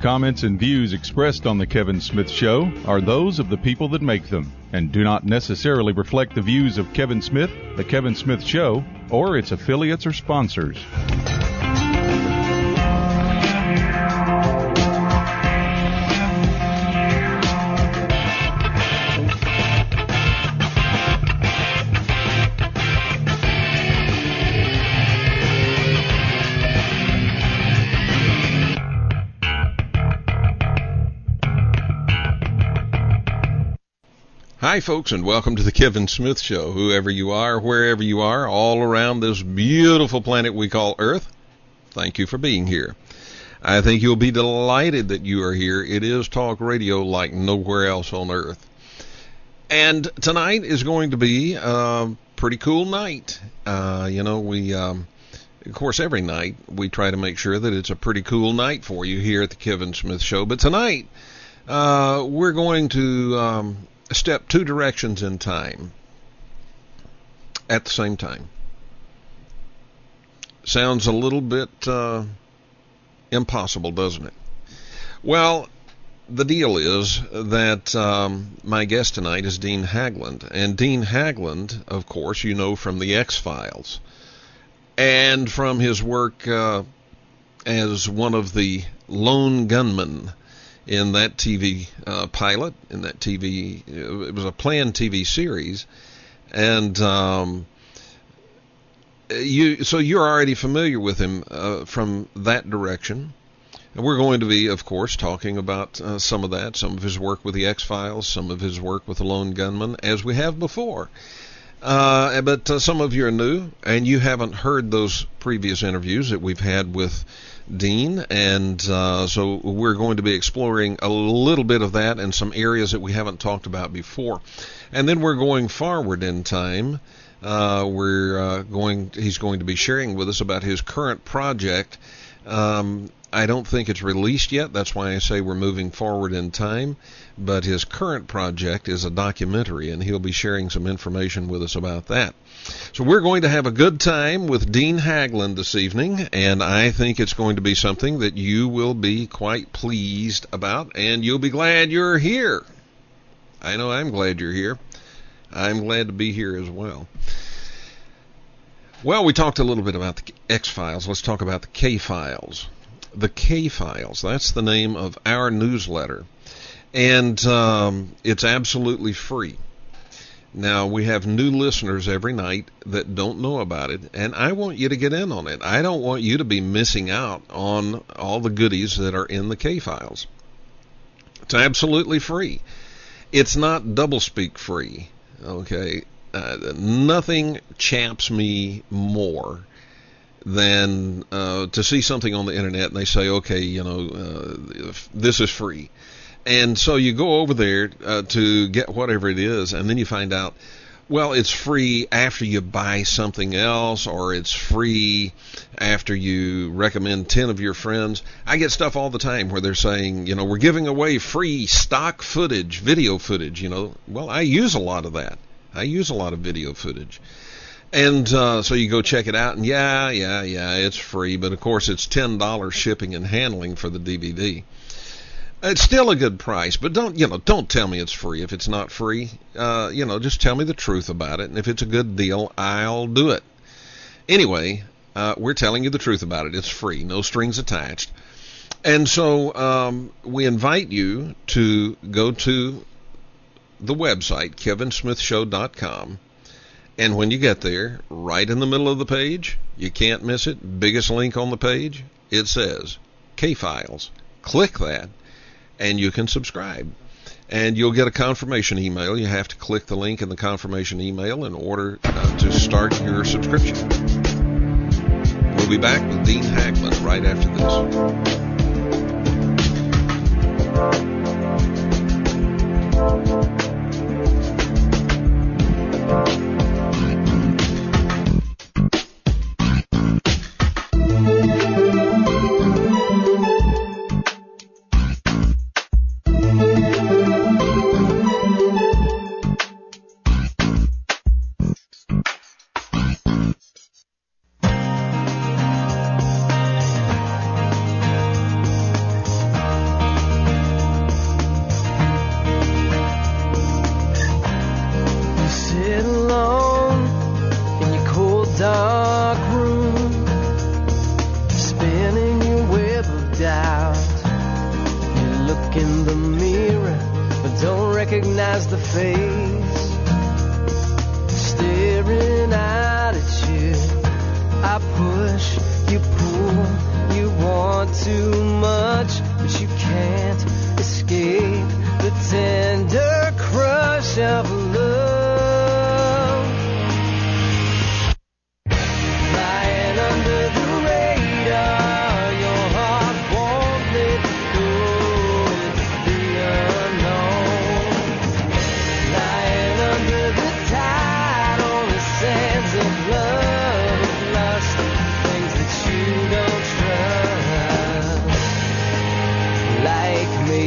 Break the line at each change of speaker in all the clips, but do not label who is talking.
comments and views expressed on The Kevin Smith Show are those of the people that make them and do not necessarily reflect the views of Kevin Smith, The Kevin Smith Show, or its affiliates or sponsors.
Hi, folks, and welcome to the Kevin Smith Show. Whoever you are, wherever you are, all around this beautiful planet we call Earth, thank you for being here. I think you'll be delighted that you are here. It is talk radio like nowhere else on Earth. And tonight is going to be a pretty cool night. Of course, every night we try to make sure that it's a pretty cool night for you here at the Kevin Smith Show. But tonight, we're going to step two directions in time at the same time. Sounds a little bit impossible, doesn't it? Well, the deal is that my guest tonight is Dean Haglund. And Dean Haglund, of course, you know from the X-Files and from his work as one of the lone gunmen in that TV pilot, in that TV, it was a planned TV series, and you're already familiar with him from that direction. And we're going to be, of course, talking about some of that, some of his work with the X-Files, some of his work with the Lone Gunman, as we have before. But some of you are new, and you haven't heard those previous interviews that we've had with Dean, and so we're going to be exploring a little bit of that and some areas that we haven't talked about before. And then we're going forward in time. He's going to be sharing with us about his current project. I don't think it's released yet. That's why I say we're moving forward in time. But his current project is a documentary, and he'll be sharing some information with us about that. So we're going to have a good time with Dean Haglund this evening, and I think it's going to be something that you will be quite pleased about, and you'll be glad you're here. I know I'm glad you're here. I'm glad to be here as well. Well, we talked a little bit about the X-Files. Let's talk about the K-Files. The K-Files, that's the name of our newsletter. And it's absolutely free. Now, we have new listeners every night that don't know about it, and I want you to get in on it. I don't want you to be missing out on all the goodies that are in the K-Files. It's absolutely free. It's not doublespeak free, okay? Nothing chaps me more than to see something on the internet and they say, okay, this is free. And so you go over there to get whatever it is, and then you find out, well, it's free after you buy something else, or it's free after you recommend 10 of your friends. I get stuff all the time where they're saying, we're giving away free stock footage, video footage, Well, I use a lot of that. I use a lot of video footage. And so you go check it out, and yeah, it's free, but of course it's $10 shipping and handling for the DVD. It's still a good price, but don't tell me it's free if it's not free. Just tell me the truth about it, and if it's a good deal, I'll do it. Anyway, we're telling you the truth about it. It's free, no strings attached. And so we invite you to go to the website, kevinsmithshow.com, and when you get there, right in the middle of the page, you can't miss it, biggest link on the page, it says K-Files. Click that, and you can subscribe. And you'll get a confirmation email. You have to click the link in the confirmation email in order to start your subscription. We'll be back with Dean Haglund right after this.
push, you pull, you want too much, but you can't escape the tender crush of love. Flying under the radar, your heart won't let go into the unknown. Lying under the tide on the sands of love, of lust, things that you don't trust, like me.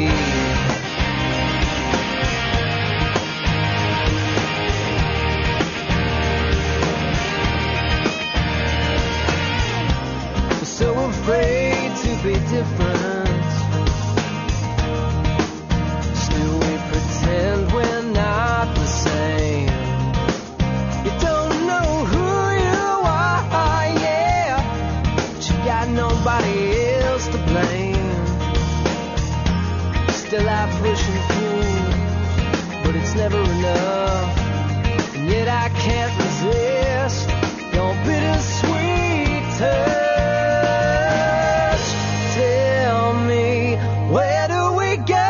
So afraid to be different, still we pretend we're not the same. You don't know who you are, yeah, but you got nobody else to blame. Still I push and pull, but it's never enough, and yet I can't resist your bittersweet touch. Tell me, where do we go?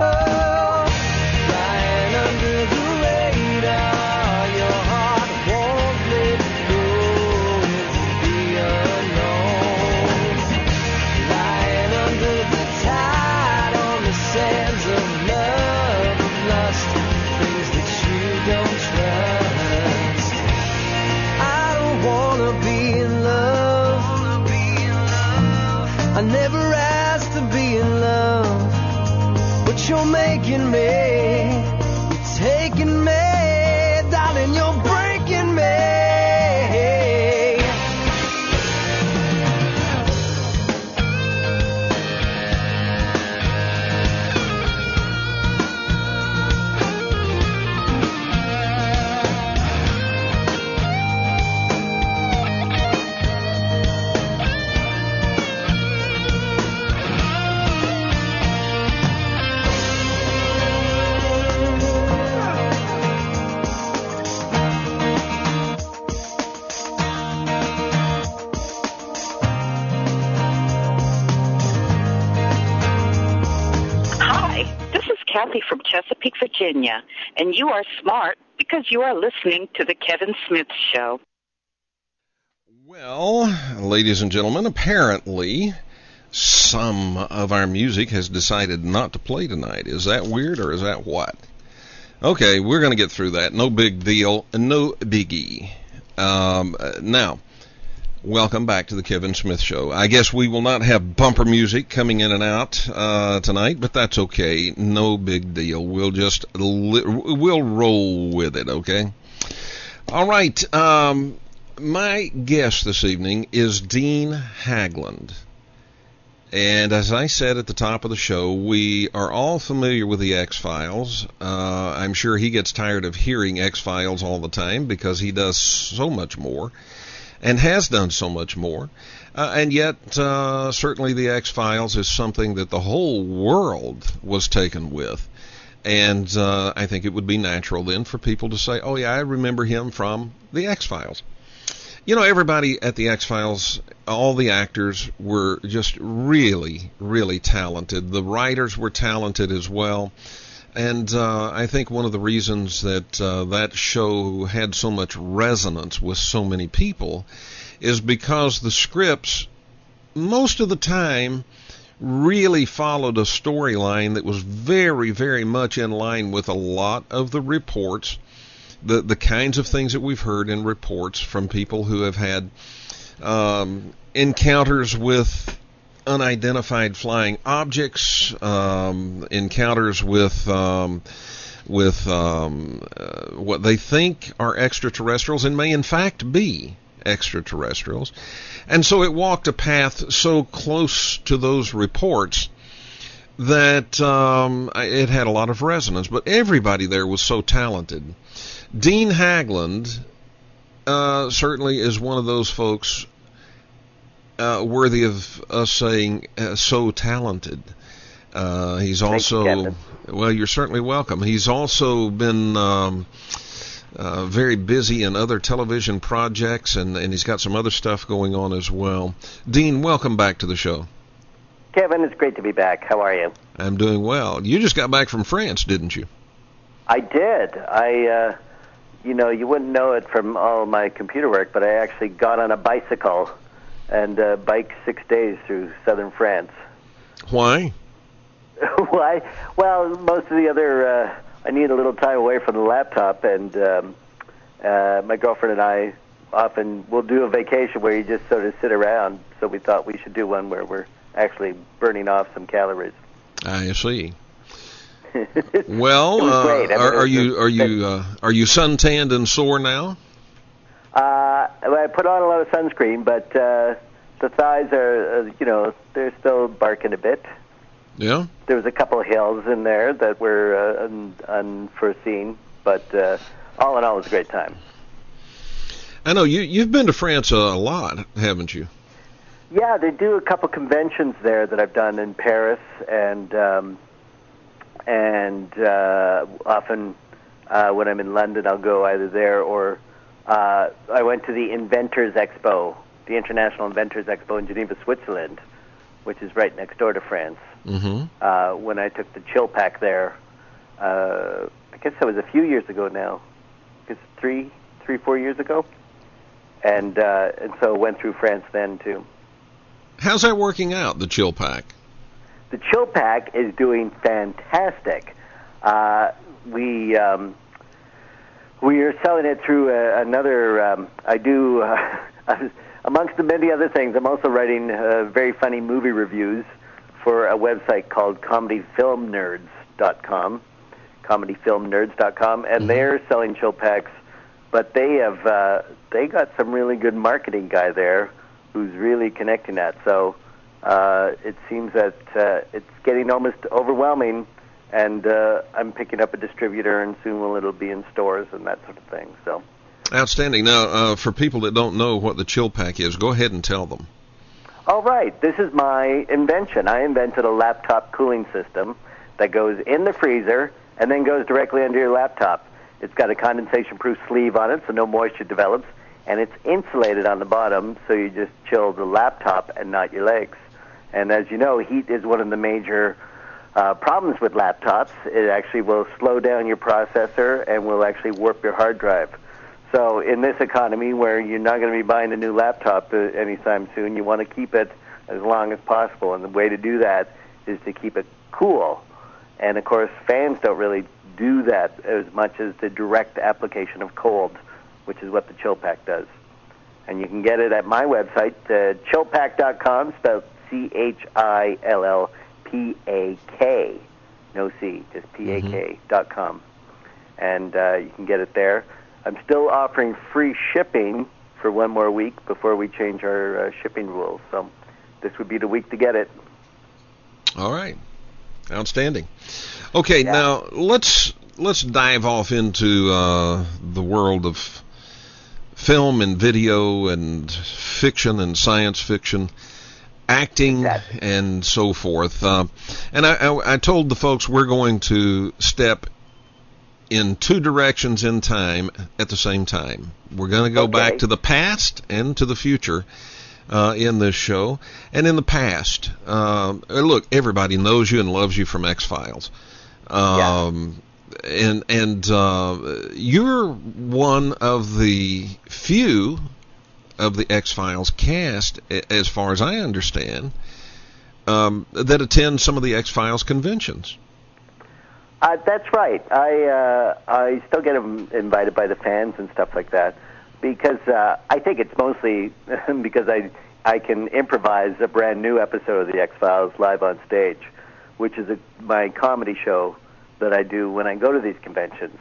Flying under the radar, your heart won't let go into the unknown. Lying under the tide on the sands of love, of lust, things that you don't trust. I don't wanna be in love. I never asked to be in love, but you're making me, you're taking me, darling, you're breaking me.
Kathy from Chesapeake, Virginia, and you are smart because you are listening to The Kevin Smith Show.
Well, ladies and gentlemen, apparently some of our music has decided not to play tonight. Is that weird or is that what? Okay, we're going to get through that. No big deal, no biggie. Now, welcome back to the Kevin Smith Show. I guess we will not have bumper music coming in and out tonight, but that's okay. No big deal. We'll just we'll roll with it, okay? All right. My guest this evening is Dean Haglund. And as I said at the top of the show, we are all familiar with the X-Files. I'm sure he gets tired of hearing X-Files all the time because he does so much more and has done so much more. And yet, certainly the X-Files is something that the whole world was taken with. And I think it would be natural then for people to say, oh, yeah, I remember him from the X-Files. You know, everybody at the X-Files, all the actors were just really, really talented. The writers were talented as well. And I think one of the reasons that that show had so much resonance with so many people is because the scripts, most of the time, really followed a storyline that was very, very much in line with a lot of the reports, the kinds of things that we've heard in reports from people who have had encounters with unidentified flying objects, encounters with what they think are extraterrestrials and may in fact be extraterrestrials. And so it walked a path so close to those reports that it had a lot of resonance. But everybody there was so talented. Dean Haglund certainly is one of those folks worthy of us saying so talented. He's also, well, you're certainly welcome. He's also been very busy in other television projects, and he's got some other stuff going on as well. Dean, welcome back to the show.
Kevin, it's great to be back. How are you?
I'm doing well. You just got back from France, didn't you?
I did. You wouldn't know it from all my computer work, but I actually got on a bicycle and biked 6 days through southern France.
Why?
Why? Well, most of the other, I need a little time away from the laptop, and my girlfriend and I often will do a vacation where you just sort of sit around, so we thought we should do one where we're actually burning off some calories.
I see. Well,
it was great.
are you suntanned and sore now?
I put on a lot of sunscreen, but the thighs are, they're still barking a bit.
Yeah.
There was a couple of hills in there that were unforeseen, but all in all, it was a great time.
I know you've been to France a lot, haven't you?
Yeah, they do a couple conventions there that I've done in Paris, and often when I'm in London, I'll go either there or I went to the Inventors Expo, the International Inventors Expo in Geneva, Switzerland, which is right next door to France.
Mm-hmm.
When I took the Chill Pack there, I guess that was a few years ago now, it's 4 years ago, and so went through France then too.
How's that working out, the Chill Pack?
The Chill Pack is doing fantastic. We are selling it through another. I do, amongst the many other things, I'm also writing very funny movie reviews for a website called comedyfilmnerds.com, comedyfilmnerds.com, and
Mm-hmm.
they're selling Chill Packs, but they got some really good marketing guy there who's really connecting that. So it seems that it's getting almost overwhelming, and I'm picking up a distributor, and soon it'll be in stores and that sort of thing. So
outstanding. Now, for people that don't know what the Chill Pack is, go ahead and tell them.
all right, this is my invention. I invented a laptop cooling system that goes in the freezer and then goes directly under your laptop. It's got a condensation-proof sleeve on it, so no moisture develops, and it's insulated on the bottom, so you just chill the laptop and not your legs. And as you know, heat is one of the major problems with laptops. It actually will slow down your processor and will actually warp your hard drive. So in this economy where you're not going to be buying a new laptop anytime soon, you want to keep it as long as possible. And the way to do that is to keep it cool. And, of course, fans don't really do that as much as the direct application of cold, which is what the Chill Pack does. And you can get it at my website, chillpack.com, spelled CHILLPAK, no C, just PAK.com. And you can get it there. I'm still offering free shipping for one more week before we change our shipping rules. So this would be the week to get it.
All right. Outstanding. Okay,
Yeah.
now let's dive off into the world of film and video and fiction and science fiction, acting
Exactly.
and so forth. And I told the folks we're going to step in two directions in time at the same time. We're going to go back to the past and to the future in this show. And in the past, look, everybody knows you and loves you from X-Files. And you're one of the few of the X-Files cast, as far as I understand, that attend some of the X-Files conventions.
That's right. I still get invited by the fans and stuff like that because I think it's mostly because I can improvise a brand new episode of the X-Files live on stage, which is my comedy show that I do when I go to these conventions.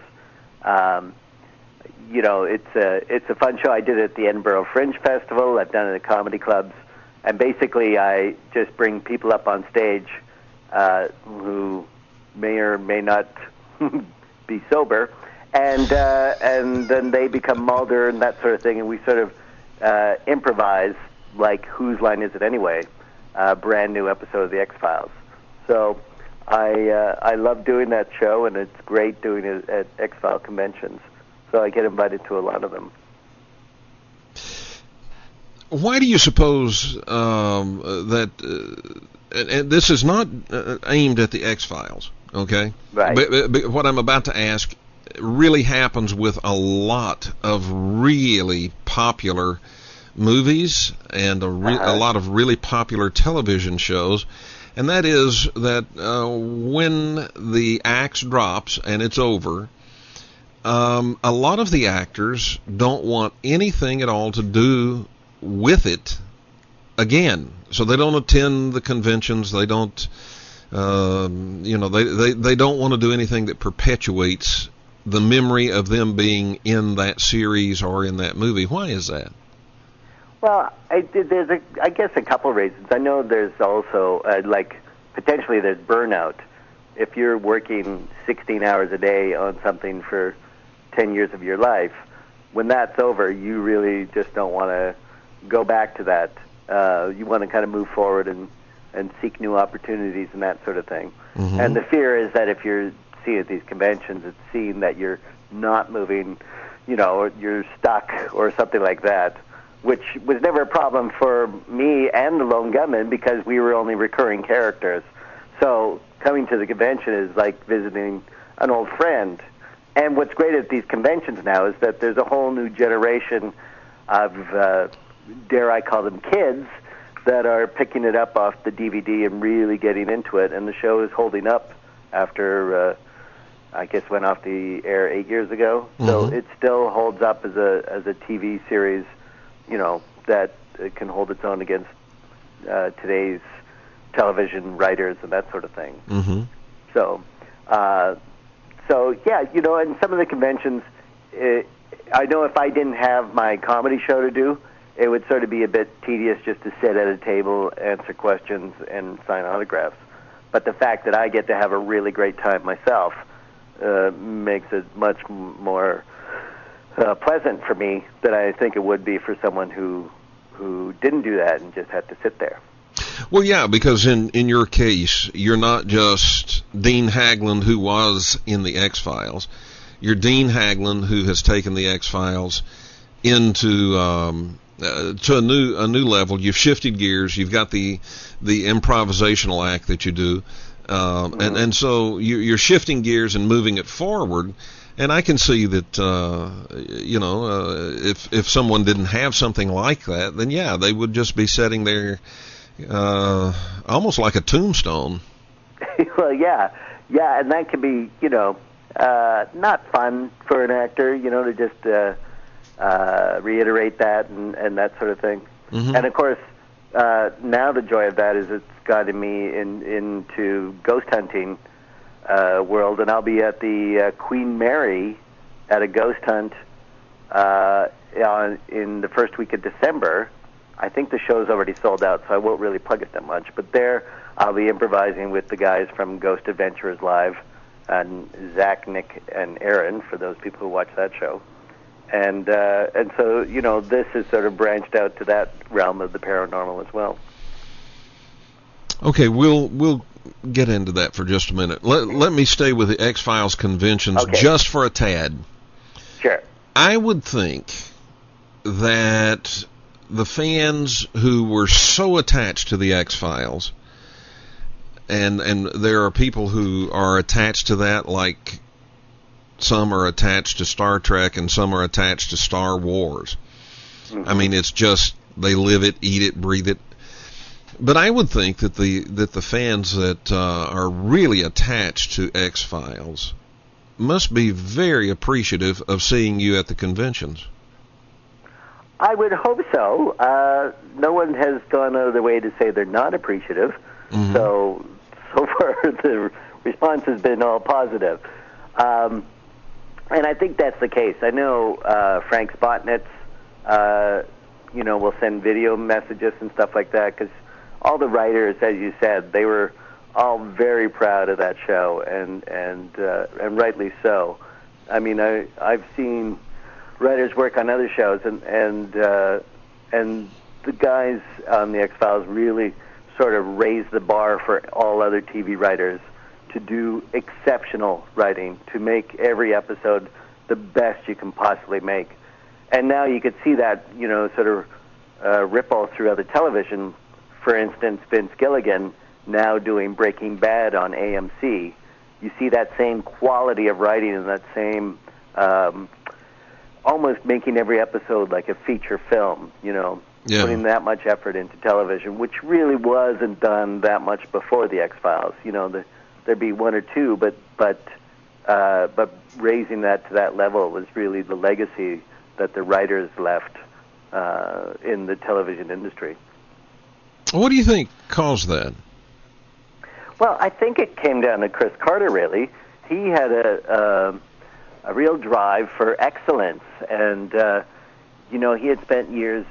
It's a fun show. I did it at the Edinburgh Fringe Festival. I've done it at comedy clubs, and basically I just bring people up on stage who may or may not be sober, and then they become Mulder and that sort of thing, and we sort of improvise like Whose Line Is It Anyway? A brand new episode of the X-Files. So I love doing that show, and it's great doing it at X-File conventions. so I get invited to a lot of them.
Why do you suppose that, and this is not aimed at the X-Files, okay?
Right.
But what I'm about to ask really happens with a lot of really popular movies and a lot of really popular television shows, and that is that when the axe drops and it's over, a lot of the actors don't want anything at all to do with it again. So they don't attend the conventions. They don't, they don't want to do anything that perpetuates the memory of them being in that series or in that movie. Why is that?
Well, there's I guess a couple of reasons. I know there's also potentially there's burnout. If you're working 16 hours a day on something for 10 years of your life, when that's over, you really just don't want to go back to that. You want to kind of move forward and seek new opportunities and that sort of thing.
Mm-hmm.
And the fear is that if you're seeing at these conventions, it's seen that you're not moving, or you're stuck or something like that, which was never a problem for me and the Lone Gunmen because we were only recurring characters. So coming to the convention is like visiting an old friend. And what's great at these conventions now is that there's a whole new generation of dare I call them kids, that are picking it up off the DVD and really getting into it. And the show is holding up after, I guess, went off the air 8 years ago. Mm-hmm. So it still holds up as a TV series, that can hold its own against today's television writers and that sort of thing.
Mm-hmm.
So yeah, and some of the conventions, I know if I didn't have my comedy show to do, it would sort of be a bit tedious just to sit at a table, answer questions, and sign autographs. But the fact that I get to have a really great time myself makes it much more pleasant for me than I think it would be for someone who didn't do that and just had to sit there.
Well, yeah, because in your case, you're not just Dean Haglund, who was in the X-Files. You're Dean Haglund, who has taken the X-Files into to a new level. You've shifted gears. You've got the improvisational act that you do, and so you're shifting gears and moving it forward. And I can see that if someone didn't have something like that, then yeah, they would just be sitting there almost like a tombstone.
Well, yeah, and that can be not fun for an actor, to just reiterate that and that sort of thing.
Mm-hmm.
And of course, now the joy of that is it's gotten me into ghost hunting world, and I'll be at the Queen Mary at a ghost hunt in the first week of December. I think the show's already sold out, so I won't really plug it that much. But there, I'll be improvising with the guys from Ghost Adventurers Live, and Zach, Nick, and Aaron, for those people who watch that show. And so, this is sort of branched out to that realm of the paranormal as well.
Okay, we'll get into that for just a minute. Let me stay with the X-Files conventions just for a tad.
Sure.
I would think that the fans who were so attached to the X-Files, and there are people who are attached to that, like some are attached to Star Trek and some are attached to Star Wars. Mm-hmm. I mean, it's just they live it, eat it, breathe it. But I would think that the fans that are really attached to X-Files must be very appreciative of seeing you at the conventions.
I would hope so. No one has gone out of their way to say they're not appreciative.
Mm-hmm.
So far the response has been all positive. And I think that's the case. I know Frank Spotnitz, will send video messages and stuff like that, because all the writers, as you said, they were all very proud of that show, and rightly so. I mean, I've seen writers work on other shows, and the guys on the X-Files really sort of raised the bar for all other TV writers to do exceptional writing, to make every episode the best you can possibly make. And now you could see that, sort of ripple through other television. For instance, Vince Gilligan now doing Breaking Bad on AMC. You see that same quality of writing and that same almost making every episode like a feature film, putting that much effort into television, which really wasn't done that much before the X-Files. There'd be one or two, but raising that to that level was really the legacy that the writers left in the television industry.
What do you think caused that?
Well, I think it came down to Chris Carter, really. He had a real drive for excellence, and he had spent years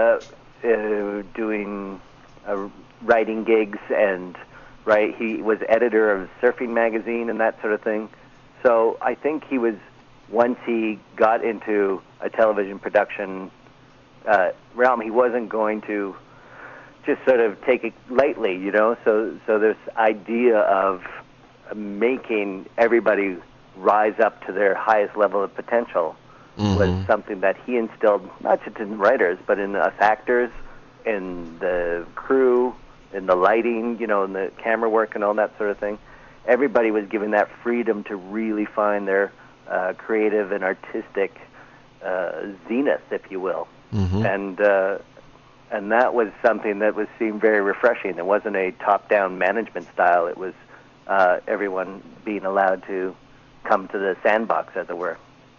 doing writing gigs, and he was editor of Surfing Magazine and that sort of thing. So I think once he got into a television production realm, he wasn't going to just sort of take it lightly, So this idea of making everybody rise up to their highest level of potential was something that he instilled, not just in writers, but in us actors, in the crew, in the lighting, in the camera work and all that sort of thing. Everybody was given that freedom to really find their creative and artistic zenith, if you will. And that was something that seemed very refreshing. It wasn't a top-down management style. It was everyone being allowed to come to the sandbox, as it were.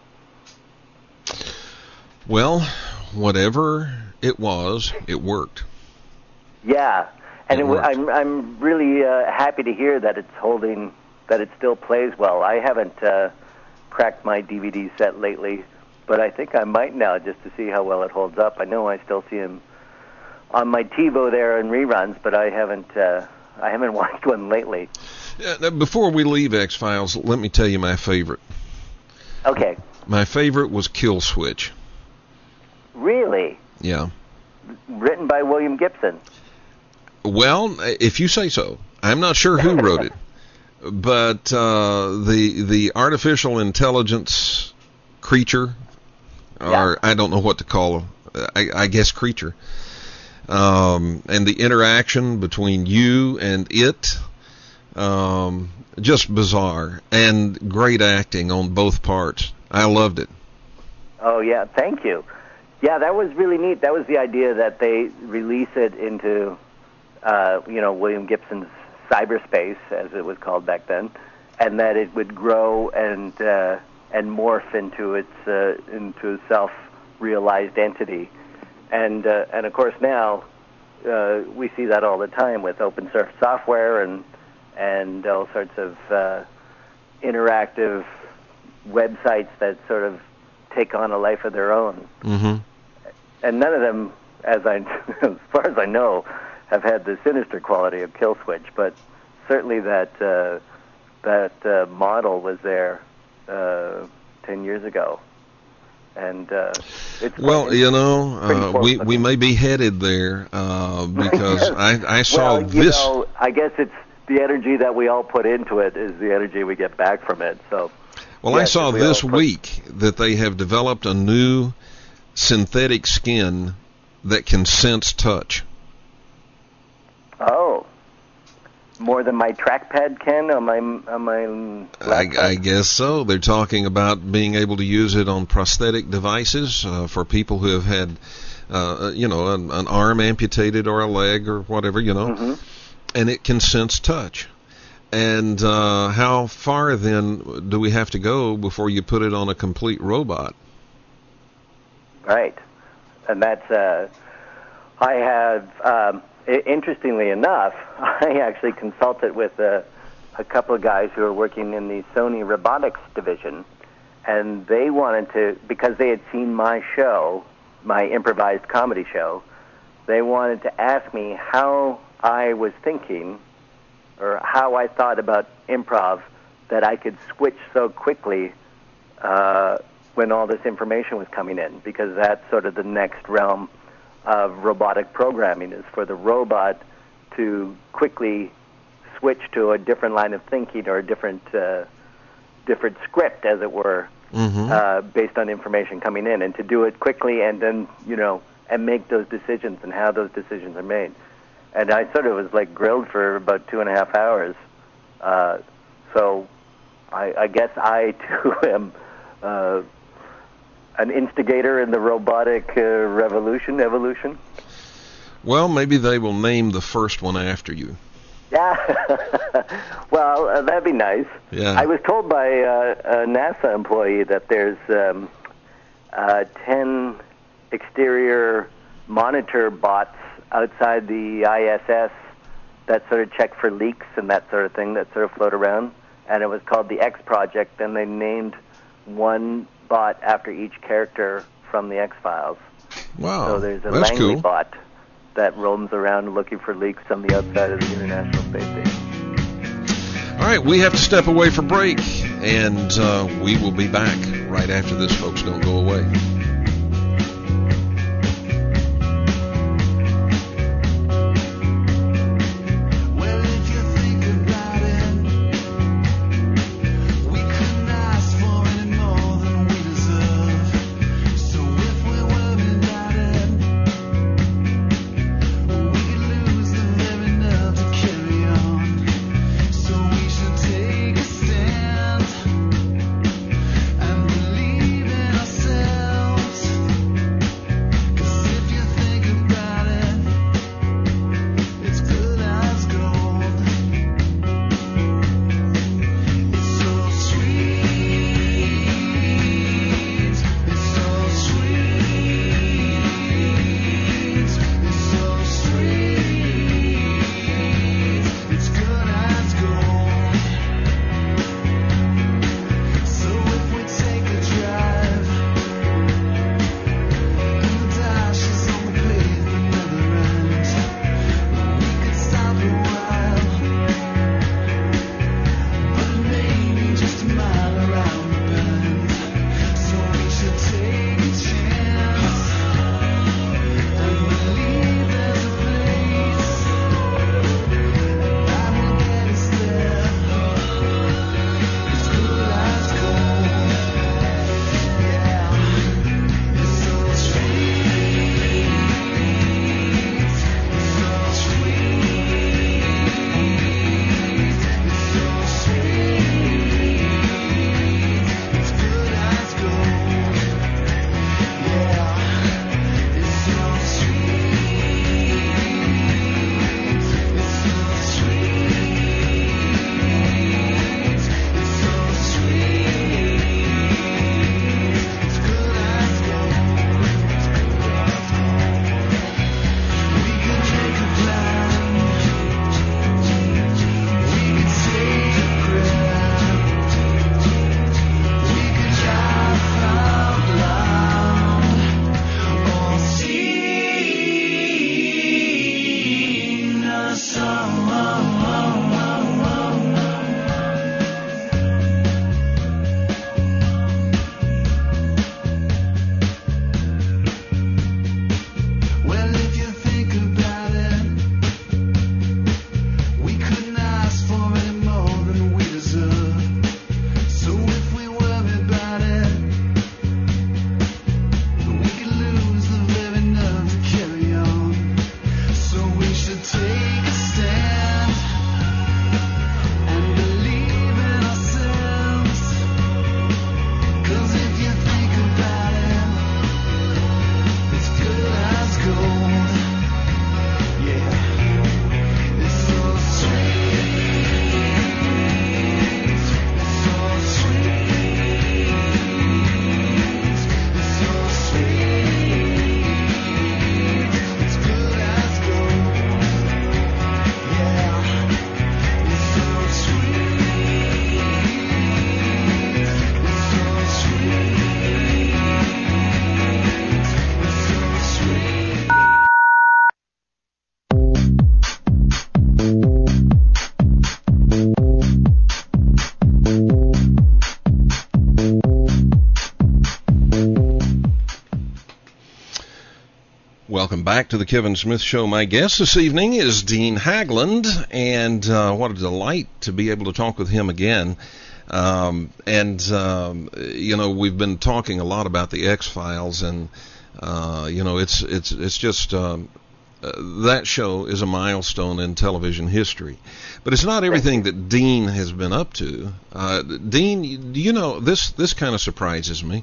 Well, whatever it was, it worked.
Yeah, and
It worked.
I'm really happy to hear that it's holding, that it still plays well. I haven't cracked my DVD set lately, but I think I might now just to see how well it holds up. I know I still see him on my TiVo there in reruns, but I haven't watched one lately.
Before we leave X-Files, let me tell you my favorite.
Okay.
My favorite was Kill Switch.
Really?
Yeah.
Written by William Gibson.
Well, if you say so. I'm not sure who wrote it, but the artificial intelligence creature, or I don't know what to call him, I guess creature, and the interaction between you and it, just bizarre, and great acting on both parts. I loved it. Oh,
yeah, thank you. Yeah, that was really neat. That was the idea, that they release it into, William Gibson's cyberspace, as it was called back then, and that it would grow and morph into a self-realized entity. And of course now we see that all the time with open source software and all sorts of interactive websites that sort of take on a life of their own.
Mm-hmm.
And none of them, as far as I know, have had the sinister quality of Kill Switch, but certainly that model was there 10 years ago. And it's
we may be headed there because I saw this.
I guess it's the energy that we all put into it is the energy we get back from it. So,
well, I saw this week that they have developed a new synthetic skin that can sense touch.
Oh, more than my trackpad can on my laptop?
I guess so. They're talking about being able to use it on prosthetic devices for people who have had, an arm amputated or a leg or whatever, and it can sense touch. And how far then do we have to go before you put it on a complete robot?
Right, and that's I have. Interestingly enough, I actually consulted with a couple of guys who are working in the Sony robotics division, and they wanted to, because they had seen my show, my improvised comedy show, they wanted to ask me how I was thinking, or how I thought about improv, that I could switch so quickly when all this information was coming in, because that's sort of the next realm of robotic programming, is for the robot to quickly switch to a different line of thinking or a different script, as it were, based on information coming in, and to do it quickly and then, and make those decisions and how those decisions are made. And I sort of was like grilled for about 2.5 hours. So I guess I, too, am an instigator in the robotic evolution.
Well, maybe they will name the first one after you.
Yeah. Well, that'd be nice.
Yeah.
I was told by a NASA employee that there's 10 exterior monitor bots outside the ISS that sort of check for leaks and that sort of thing that sort of float around. And it was called the X Project, and they named one bot after each character from the X-Files.
Wow,
So there's a
that's
Langley
cool.
bot that roams around looking for leaks on the outside of the International Space Station.
All right, we have to step away for break, and we will be back right after this, folks. Don't go away. Welcome back to the Kevin Smith Show. My guest this evening is Dean Haglund, and what a delight to be able to talk with him again. We've been talking a lot about the X-Files, and it's just that show is a milestone in television history. But it's not everything that Dean has been up to. Dean, do you know, this kind of surprises me.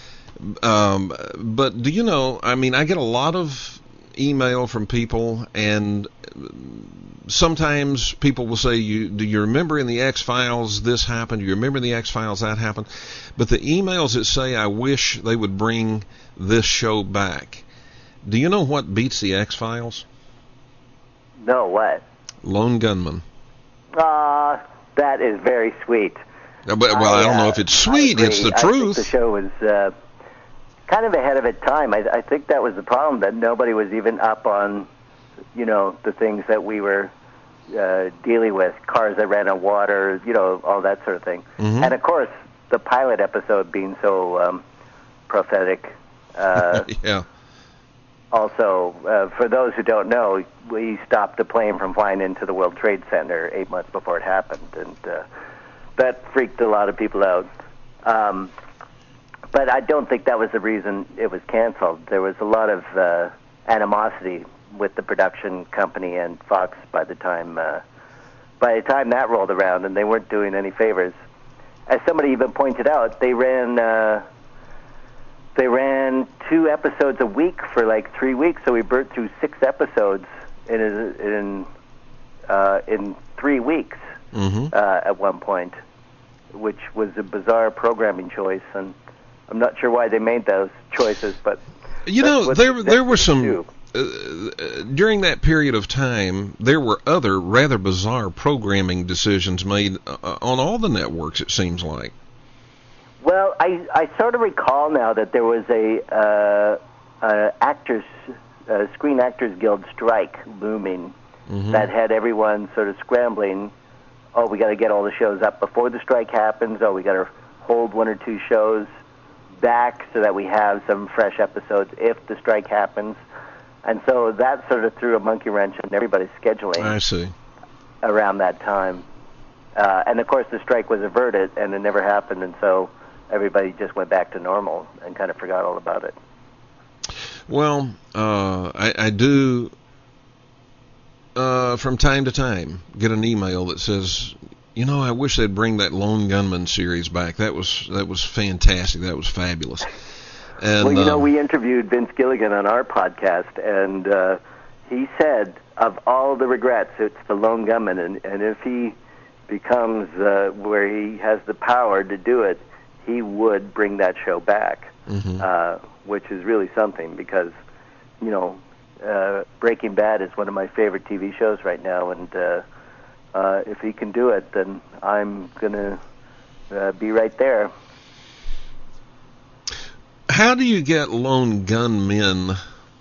But do you know, I mean, I get a lot of email from people, and sometimes people will say, do you remember in the X-Files this happened? Do you remember in the X-Files that happened? But the emails that say, I wish they would bring this show back. Do you know what beats the X-Files?
No, what?
Lone Gunman.
That is very sweet.
I don't know if it's sweet. It's the truth.
I think the show was kind of ahead of its time. I think that was the problem, that nobody was even up on, the things that we were dealing with, cars that ran on water, all that sort of thing.
Mm-hmm.
And, of course, the pilot episode being so prophetic.
Yeah.
Also, for those who don't know, we stopped the plane from flying into the World Trade Center 8 months before it happened, and that freaked a lot of people out. But I don't think that was the reason it was canceled. There was a lot of animosity with the production company and Fox by the time that rolled around, and they weren't doing any favors. As somebody even pointed out, they ran 2 episodes a week for like 3 weeks, so we burnt through 6 episodes in 3 weeks at one point, which was a bizarre programming choice, and I'm not sure why they made those choices, but
there were some during that period of time. There were other rather bizarre programming decisions made on all the networks, it seems like.
Well, I sort of recall now that there was a Screen Actors Guild strike looming that had everyone sort of scrambling. Oh, we got to get all the shows up before the strike happens. Oh, we got to hold 1 or 2 shows back so that we have some fresh episodes if the strike happens. And so that sort of threw a monkey wrench in everybody's scheduling.
I see.
Around that time. And, of course, the strike was averted, and it never happened, and so everybody just went back to normal and kind of forgot all about it.
Well, I do, from time to time, get an email that says, I wish they'd bring that Lone Gunman series back. That was fantastic. That was fabulous. And,
well, we interviewed Vince Gilligan on our podcast, and he said, of all the regrets, it's the Lone Gunman, and if he becomes where he has the power to do it, he would bring that show back, which is really something because, Breaking Bad is one of my favorite TV shows right now, and if he can do it, then I'm going to be right there.
How do you get lone gunmen?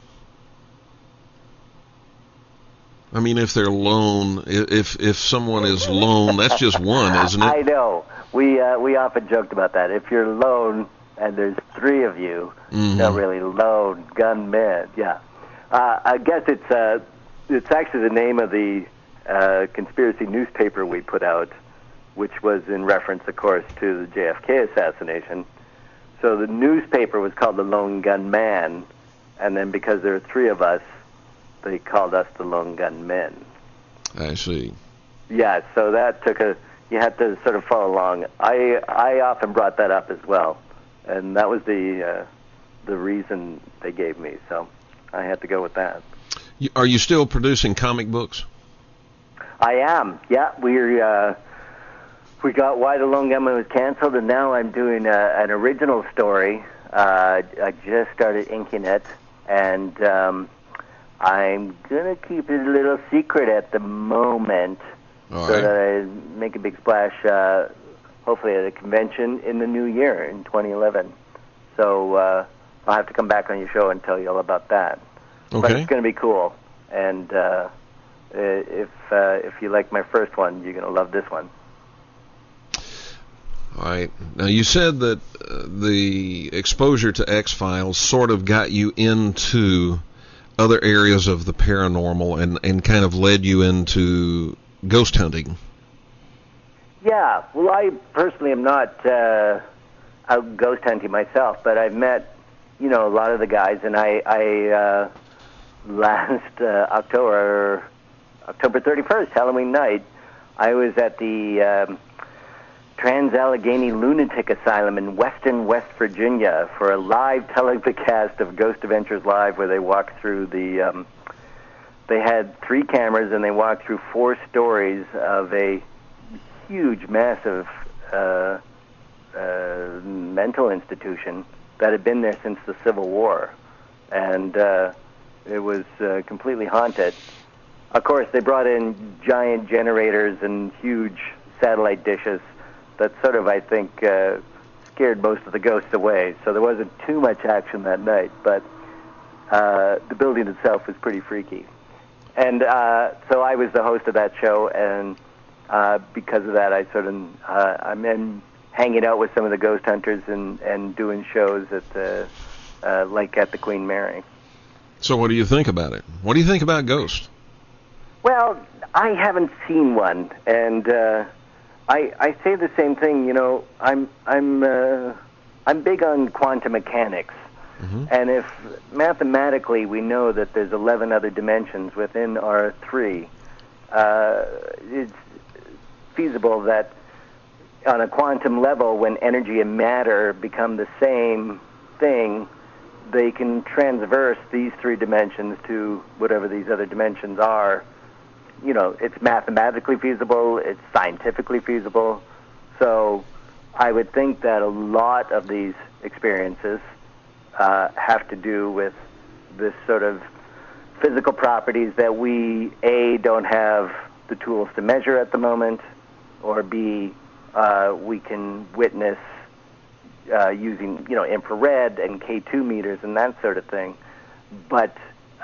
I mean, if they're lone, if someone is lone, that's just one, isn't it?
I know. We often joked about that. If you're lone and there's 3 of you, not really lone gunmen. Yeah, I guess it's actually the name of the conspiracy newspaper we put out, which was in reference, of course, to the JFK assassination. So the newspaper was called the Lone Gunman, and then because there are 3 of us, they called us the Lone Gunmen.
I see.
Yeah, so that you had to sort of follow along. I often brought that up as well, and that was the reason they gave me, so I had to go with that.
Are you still producing comic books?
I am. Yeah, we got Why the Lone Gunman was canceled, and now I'm doing an original story. I just started inking it, and I'm going to keep it a little secret at the moment so that I make a big splash, hopefully at a convention in the new year, in 2011. So I'll have to come back on your show and tell you all about that.
Okay.
But it's going to be cool, and if you like my first one, you're going to love this one.
All right. Now, you said that the exposure to X-Files sort of got you into other areas of the paranormal and kind of led you into ghost hunting.
Yeah, well, I personally am not out ghost hunting myself, but I've met, a lot of the guys, and I last October 31st, Halloween night, I was at the Trans-Allegheny Lunatic Asylum in western West Virginia for a live telecast of Ghost Adventures Live, where they walked through the. They had 3 cameras, and they walked through 4 stories of a huge, massive mental institution that had been there since the Civil War, and it was completely haunted. Of course, they brought in giant generators and huge satellite dishes that sort of, I think, scared most of the ghosts away. So there wasn't too much action that night, but the building itself was pretty freaky. And so I was the host of that show, and because of that, I'm in hanging out with some of the ghost hunters and doing shows at the at the Queen Mary.
So what do you think about it? What do you think about ghosts?
Well, I haven't seen one, and I say the same thing. I'm big on quantum mechanics, and if mathematically we know that there's 11 other dimensions within our 3, it's feasible that on a quantum level, when energy and matter become the same thing, they can transverse these 3 dimensions to whatever these other dimensions are. It's mathematically feasible, it's scientifically feasible. So I would think that a lot of these experiences have to do with this sort of physical properties that we, A, don't have the tools to measure at the moment, or B, we can witness using, infrared and K2 meters and that sort of thing. But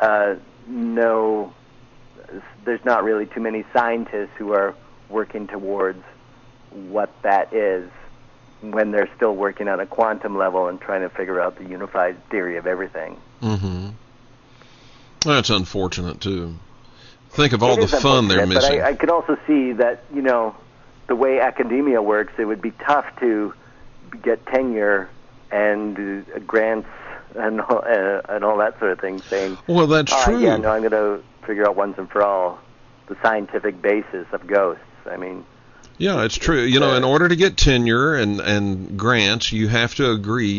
no, there's not really too many scientists who are working towards what that is when they're still working on a quantum level and trying to figure out the unified theory of everything.
Mm-hmm. That's unfortunate, too. Think of all the fun they're missing.
But I could also see that, the way academia works, it would be tough to get tenure and grants and all that sort of thing, saying,
well, that's true.
Yeah, no, I'm going to figure out once and for all the scientific basis of ghosts. I mean,
yeah, it's true. In order to get tenure and grants, you have to agree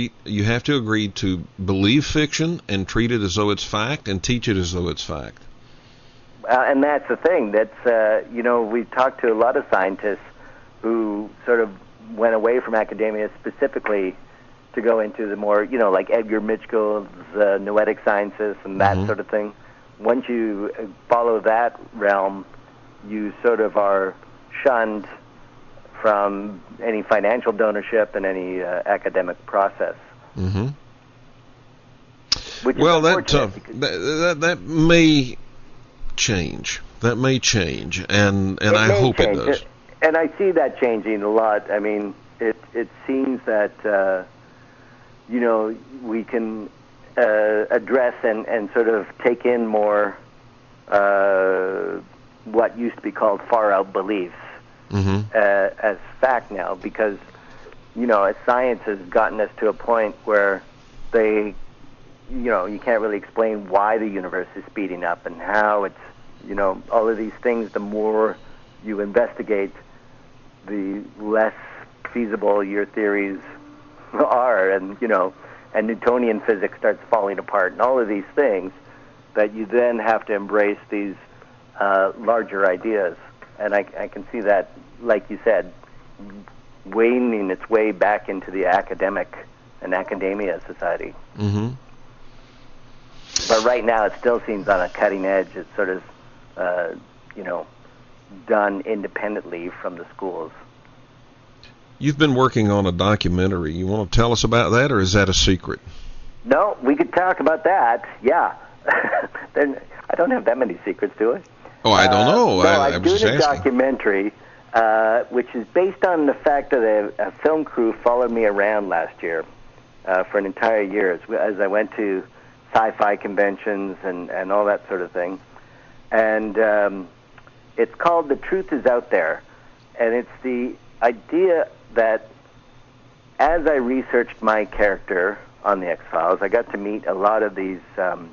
to believe fiction and treat it as though it's fact and teach it as though it's fact.
And that's the thing. That's we've talked to a lot of scientists who sort of went away from academia specifically to go into the more, like Edgar Mitchell's noetic sciences and that sort of thing. Once you follow that realm, you sort of are shunned from any financial donorship and any academic process.
Mm-hmm.
Well,
that may change. That may change, and I hope it does.
And I see that changing a lot. I mean, it seems that we can address and sort of take in more what used to be called far-out beliefs as fact now, because as science has gotten us to a point where you can't really explain why the universe is speeding up and how it's, all of these things. The more you investigate, the less feasible your theories are, and Newtonian physics starts falling apart, and all of these things that you then have to embrace these larger ideas. And I can see that, like you said, waning its way back into the academic and academia society.
Mm-hmm.
But right now it still seems on a cutting edge. It's sort of, done independently from the schools.
You've been working on a documentary. You want to tell us about that, or is that a secret?
No, we could talk about that, yeah. I don't have that many secrets, do I?
Oh, I don't know.
No,
I'm
doing
just
a
asking.
documentary, which is based on the fact that a film crew followed me around last year for an entire year as I went to sci-fi conventions and all that sort of thing. And it's called The Truth Is Out There. and it's the idea that as I researched my character on the X-Files, I got to meet a lot of these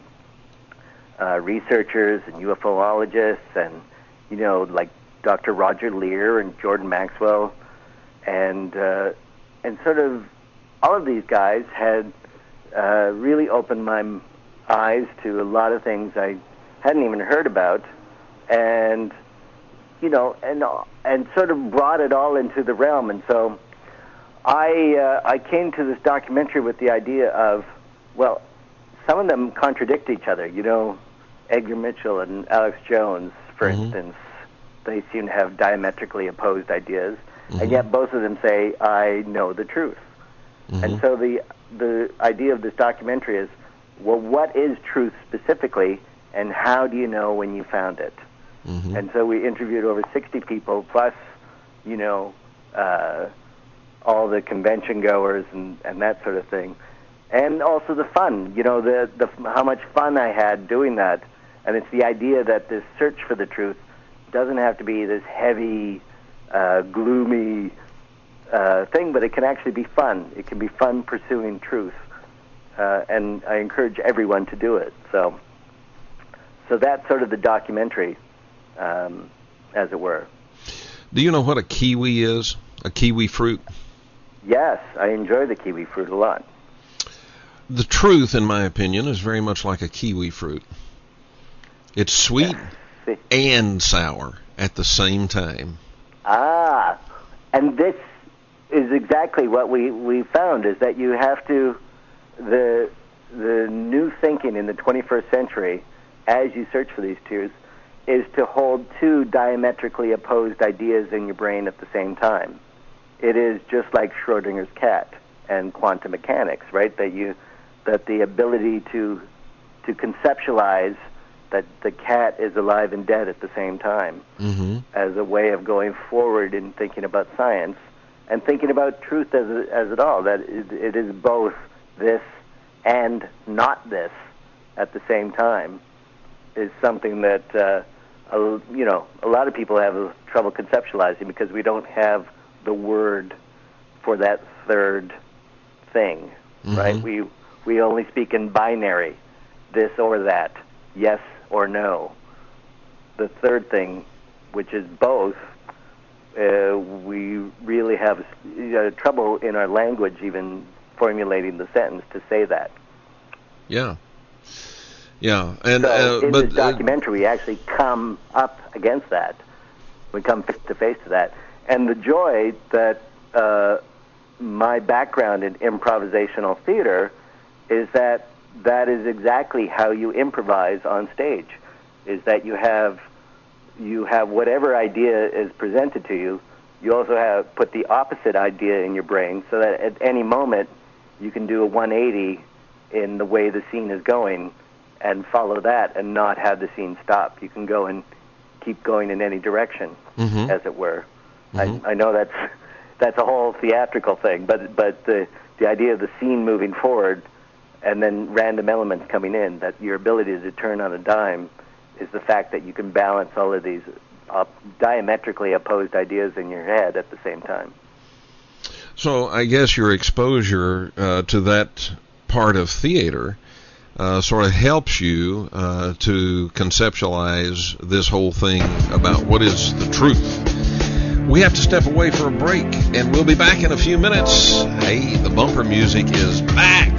researchers and UFOologists, and like Dr. Roger Lear and Jordan Maxwell, and sort of all of these guys had really opened my eyes to a lot of things I hadn't even heard about, and sort of brought it all into the realm. And so I came to this documentary with the idea of, well, some of them contradict each other. Edgar Mitchell and Alex Jones, for instance, they seem to have diametrically opposed ideas, and yet both of them say, I know the truth. And so the idea of this documentary is, well, what is truth specifically, and how do you know when you found it? And so we interviewed over 60 people, plus, all the convention goers and that sort of thing. And also the fun, the how much fun I had doing that. And it's the idea that this search for the truth doesn't have to be this heavy, gloomy thing, but it can actually be fun. It can be fun pursuing truth. And I encourage everyone to do it. So that's sort of the documentary, as it were.
Do you know what a kiwi is? A kiwi fruit?
Yes, I enjoy the kiwi fruit a lot.
The truth, in my opinion, is very much like a kiwi fruit. It's sweet and sour at the same time.
And this is exactly what we found, is that you have to, the new thinking in the 21st century, as you search for these truths, is to hold two diametrically opposed ideas in your brain at the same time. It is just like Schrodinger's cat and quantum mechanics, right? That the ability to conceptualize that the cat is alive and dead at the same time, as a way of going forward in thinking about science and thinking about truth as it all. That it is both this and not this at the same time is something that a lot of people have trouble conceptualizing, because we don't have the word for that third thing, right? We only speak in binary, this or that, yes or no. The third thing, which is both, we really have trouble in our language even formulating the sentence to say that.
Yeah. And
so in this documentary, we actually come up against that. We come face to face to that. And the joy that my background in improvisational theater is that is exactly how you improvise on stage, is that you have whatever idea is presented to you. You also put the opposite idea in your brain, so that at any moment you can do a 180 in the way the scene is going and follow that and not have the scene stop. You can go and keep going in any direction, as it were. I know that's a whole theatrical thing, but the idea of the scene moving forward and then random elements coming in, that your ability to turn on a dime is the fact that you can balance all of these diametrically opposed ideas in your head at the same time.
So I guess your exposure to that part of theater sort of helps you to conceptualize this whole thing about what is the truth. We have to step away for a break, and we'll be back in a few minutes. Hey, the bumper music is back.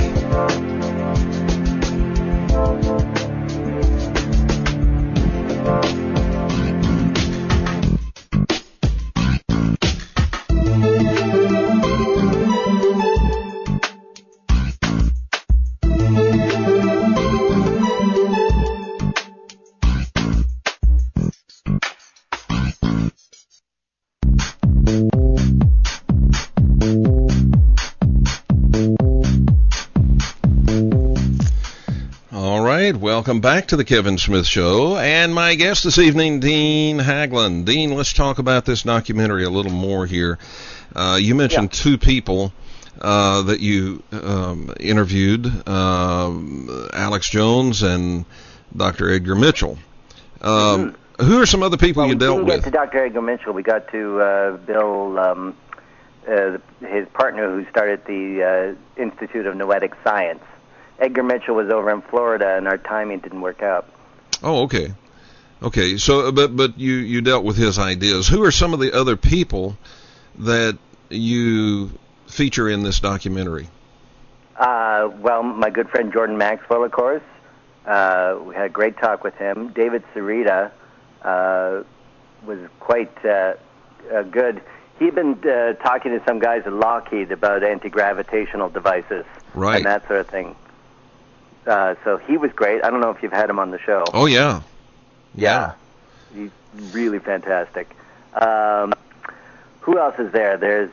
Welcome back to the Kevin Smith Show, and my guest this evening, Dean Haglund. Dean, let's talk about this documentary a little more here. You mentioned two people that you interviewed, Alex Jones and Dr. Edgar Mitchell. Who are some other people
Well,
you
we
dealt
didn't get
with?
to Dr. Edgar Mitchell. We got to Bill, his partner who started the Institute of Noetic Science. Edgar Mitchell was over in Florida, and our timing didn't work out.
Oh, okay. Okay, so but you dealt with his ideas. Who are some of the other people that you feature in this documentary?
Well, my good friend Jordan Maxwell, of course. We had a great talk with him. David Sarita was quite good. He'd been talking to some guys at Lockheed about anti-gravitational devices
Right.
and that sort of thing. So he was great. I don't know if you've had him on the show.
Oh, yeah.
Yeah. He's really fantastic. Who else is there? There's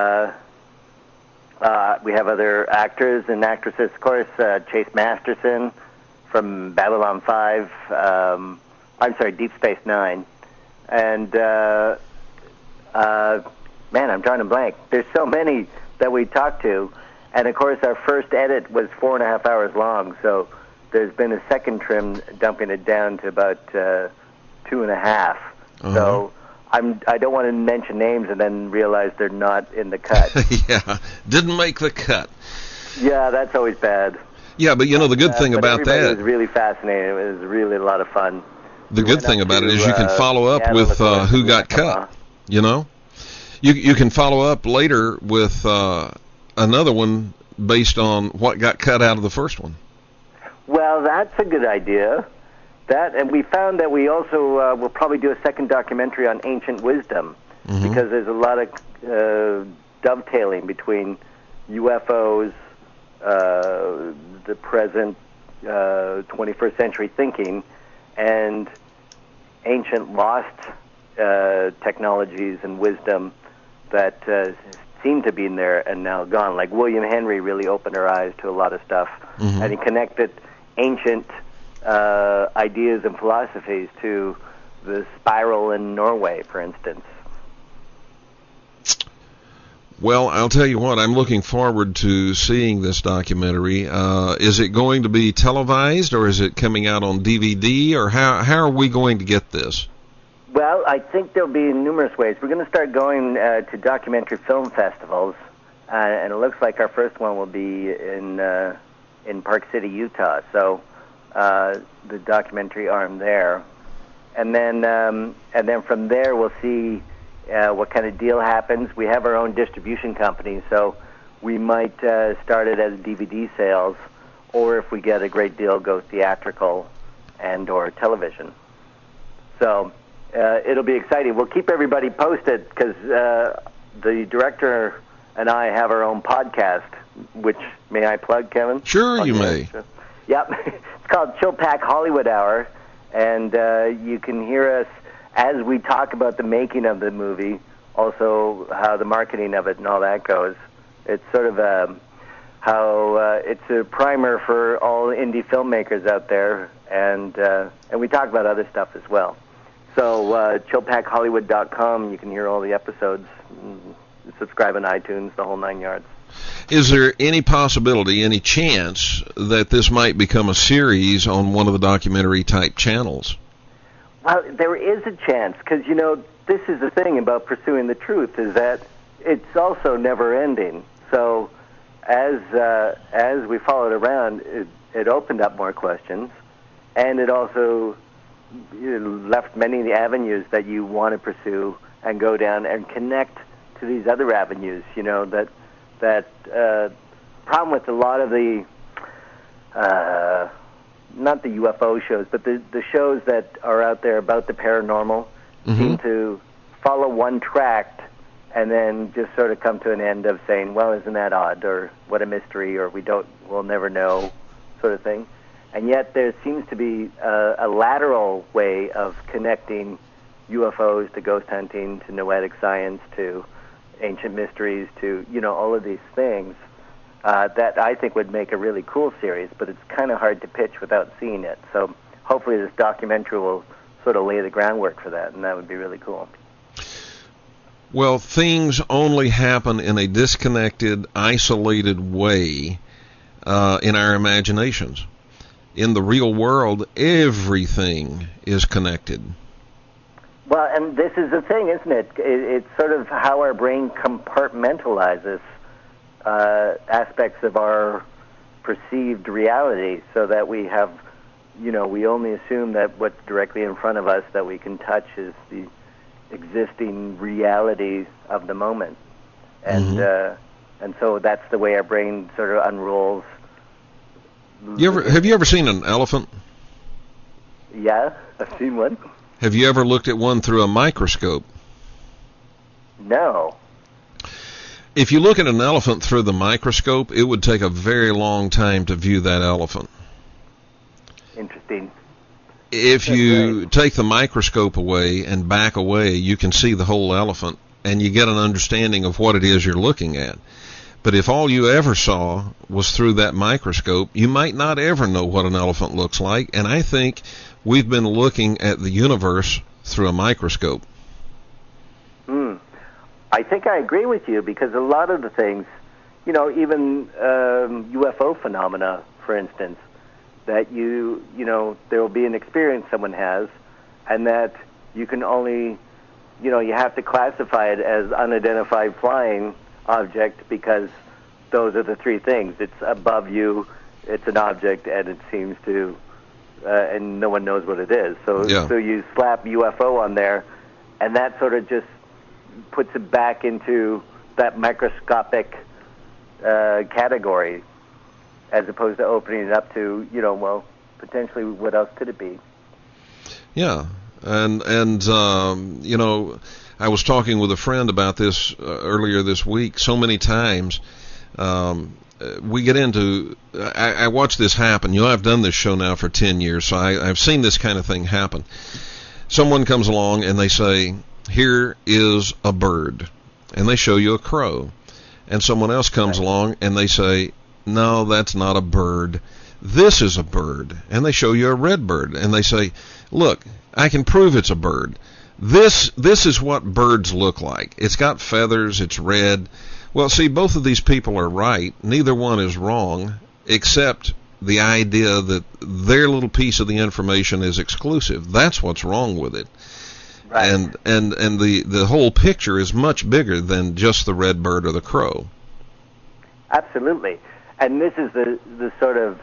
we have other actors and actresses, of course. Chase Masterson from Babylon 5. I'm sorry, Deep Space Nine. And man, I'm drawing a blank. There's so many that we talked to. And of course, our first edit was 4.5 hours long. So there's been a second trim dumping it down to about 2.5.
Uh-huh.
So I don't want to mention names and then realize they're not in the cut.
Yeah, didn't make the cut.
Yeah, that's always bad.
Yeah, but the good thing
but
about
everybody
that,
was really fascinating. It was really a lot of fun.
the
We
good
went
thing
up
about it
to,
is you can follow up
Seattle,
with
of course,
who
and
got
Yakima.
cut. You know, you can follow up later with another one based on what got cut out of the first one.
Well, that's a good idea. And we found that we also will probably do a second documentary on ancient wisdom, because there's a lot of dovetailing between UFOs, the present 21st century thinking, and ancient lost technologies and wisdom that seem to be in there and now gone. Like William Henry really opened our eyes to a lot of stuff, and he connected ancient ideas and philosophies to the spiral in Norway, for instance.
Well, I'll tell you what, I'm looking forward to seeing this documentary. Is it going to be televised, or is it coming out on DVD, or how are we going to get this?
Well, I think there'll be numerous ways. We're going to start going to documentary film festivals, and it looks like our first one will be in Park City, Utah. So the documentary arm there, and then from there we'll see what kind of deal happens. We have our own distribution company, so we might start it as DVD sales, or if we get a great deal, go theatrical and or television. So it'll be exciting. We'll keep everybody posted because the director and I have our own podcast, which, may I plug, Kevin?
Sure, you may.
Yep. It's called Chill Pack Hollywood Hour, and you can hear us as we talk about the making of the movie, also how the marketing of it and all that goes. It's sort of how it's a primer for all indie filmmakers out there, and we talk about other stuff as well. So chillpackhollywood.com, you can hear all the episodes, subscribe on iTunes, the whole 9 yards.
Is there any possibility, any chance that this might become a series on one of the documentary-type channels?
Well, there is a chance, because, this is the thing about pursuing the truth, is that it's also never-ending. So as we followed around, it opened up more questions, and it also left many of the avenues that you want to pursue and go down and connect to these other avenues, that problem with a lot of the not the UFO shows, but the shows that are out there about the paranormal seem to follow one track and then just sort of come to an end of saying, well, isn't that odd, or what a mystery, or we'll never know, sort of thing. And yet there seems to be a lateral way of connecting UFOs to ghost hunting, to noetic science, to ancient mysteries, to, all of these things that I think would make a really cool series, but it's kind of hard to pitch without seeing it. So hopefully this documentary will sort of lay the groundwork for that, and that would be really cool.
Well, things only happen in a disconnected, isolated way in our imaginations. In the real world, everything is connected.
Well, and this is the thing, isn't it? It's sort of how our brain compartmentalizes aspects of our perceived reality, so that we have, we only assume that what's directly in front of us that we can touch is the existing reality of the moment, and so that's the way our brain sort of unrolls.
Have you ever seen an elephant?
Yeah, I've seen one.
Have you ever looked at one through a microscope?
No.
If you look at an elephant through the microscope, it would take a very long time to view that elephant.
Interesting.
If you take the microscope away and back away, you can see the whole elephant, and you get an understanding of what it is you're looking at. But if all you ever saw was through that microscope, you might not ever know what an elephant looks like, and I think we've been looking at the universe through a microscope.
I think I agree with you, because a lot of the things, even UFO phenomena, for instance, that there will be an experience someone has, and that you can only, you have to classify it as unidentified flying object, because those are the three things. It's above you, it's an object, and it seems to, and no one knows what it is. So you slap UFO on there, and that sort of just puts it back into that microscopic category, as opposed to opening it up to, potentially what else could it be?
Yeah, and I was talking with a friend about this earlier this week. So many times we get into, I watch this happen. I've done this show now for 10 years, so I've seen this kind of thing happen. Someone comes along and they say, here is a bird, and they show you a crow. And someone else comes along and they say, no, that's not a bird. This is a bird. And they show you a red bird, and they say, look, I can prove it's a bird. This is what birds look like. It's got feathers, it's red. Well, see, both of these people are right. Neither one is wrong, except the idea that their little piece of the information is exclusive. That's what's wrong with it. Right. And the whole picture is much bigger than just the red bird or the crow.
Absolutely. And this is the sort of,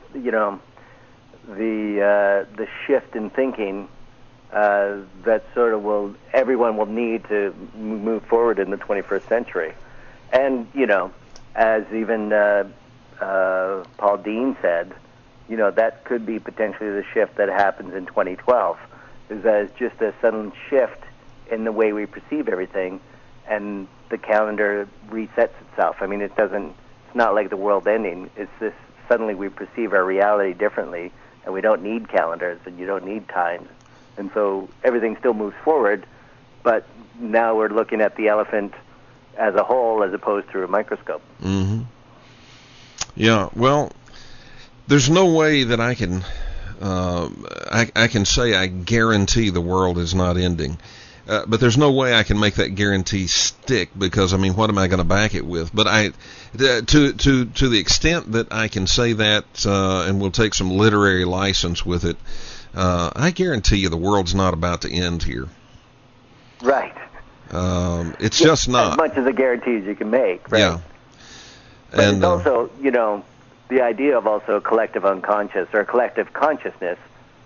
the shift in thinking that sort of everyone will need to move forward in the 21st century. And, as even Paul Dean said, that could be potentially the shift that happens in 2012, is that it's just a sudden shift in the way we perceive everything, and the calendar resets itself. I mean, it's not like the world ending. It's this, suddenly we perceive our reality differently, and we don't need calendars, and you don't need times. And so everything still moves forward, but now we're looking at the elephant as a whole as opposed to a microscope.
Mm-hmm. Yeah, well, there's no way that I can I can say I guarantee the world is not ending. But there's no way I can make that guarantee stick, because, I mean, what am I going to back it with? But to the extent that I can say that, and we'll take some literary license with it, I guarantee you the world's not about to end here.
Right.
It's just not.
As much as a guarantee as you can make, right?
Yeah.
But and it's also, the idea of also a collective unconscious or a collective consciousness,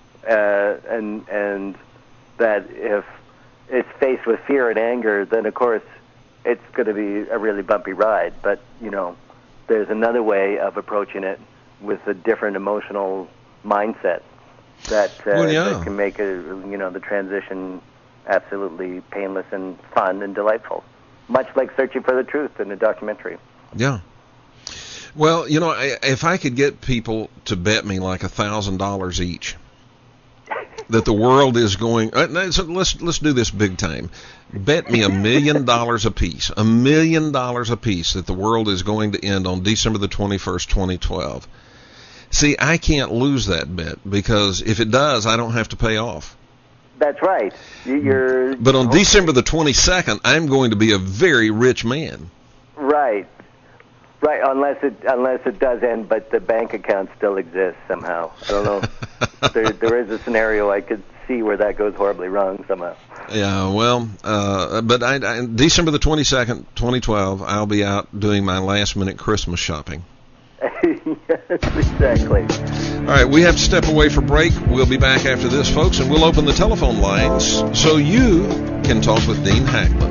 and that if it's faced with fear and anger, then of course it's going to be a really bumpy ride. But there's another way of approaching it with a different emotional mindset that can make the transition absolutely painless and fun and delightful, much like Searching for the Truth in a documentary.
Yeah. Well, if I could get people to bet me like $1,000 each that the world is going, so let's do this big time. Bet me $1 million a piece, $1 million a piece that the world is going to end on December the 21st, 2012. See, I can't lose that bet, because if it does, I don't have to pay off.
That's right.
But on December the 22nd, I'm going to be a very rich man.
Right. Right, unless it does end, but the bank account still exists somehow. I don't know. there is a scenario I could see where that goes horribly wrong somehow.
Yeah, well, but December the 22nd, 2012, I'll be out doing my last-minute Christmas shopping.
Yes, exactly.
All right, we have to step away for break. We'll be back after this, folks, and we'll open the telephone lines so you can talk with Dean Haglund.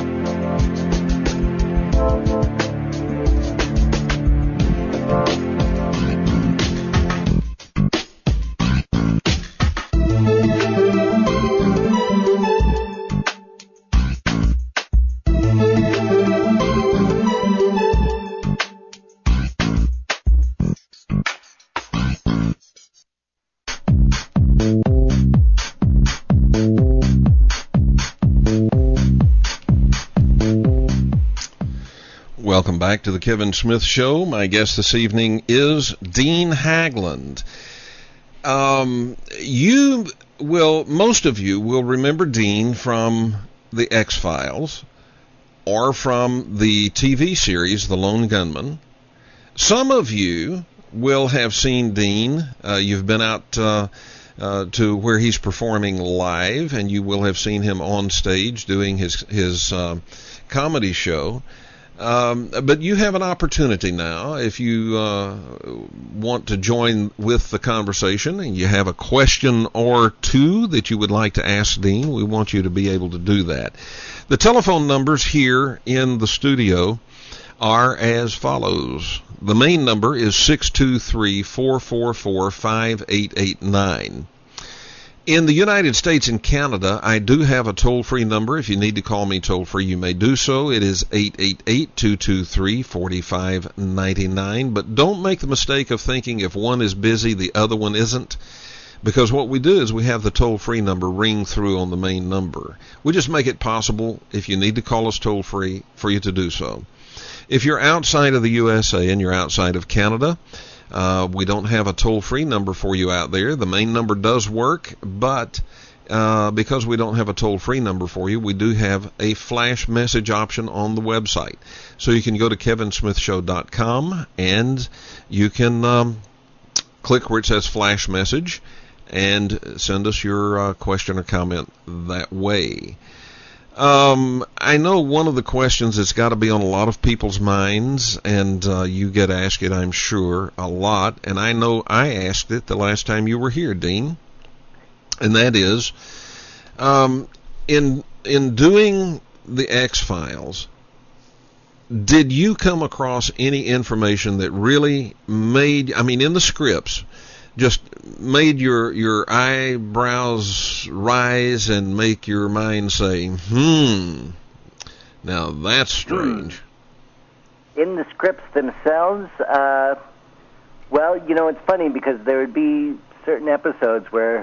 Welcome back to the Kevin Smith Show. My guest this evening is Dean Haglund. Most of you will remember Dean from the X-Files or from the TV series The Lone Gunman. Some of you will have seen Dean. You've been out to where he's performing live, and you will have seen him on stage doing his comedy show. But you have an opportunity now if you want to join with the conversation and you have a question or two that you would like to ask Dean. We want you to be able to do that. The telephone numbers here in the studio are as follows. The main number is 623-444-5889. In the United States and Canada, I do have a toll-free number. If you need to call me toll-free, you may do so. It is 888-223-4599. But don't make the mistake of thinking if one is busy, the other one isn't. Because what we do is we have the toll-free number ring through on the main number. We just make it possible, if you need to call us toll-free, for you to do so. If you're outside of the USA and you're outside of Canada, we don't have a toll-free number for you out there. The main number does work, but because we don't have a toll-free number for you, we do have a flash message option on the website. So you can go to kevinsmithshow.com and you can click where it says flash message and send us your question or comment that way. I know one of the questions that's got to be on a lot of people's minds, and you get asked it, I'm sure, a lot, and I know I asked it the last time you were here, Dean, and that is, in doing the X-Files, did you come across any information that really made, in the scripts, just made your eyebrows rise and make your mind say, now that's strange.
In the scripts themselves, well, it's funny because there would be certain episodes where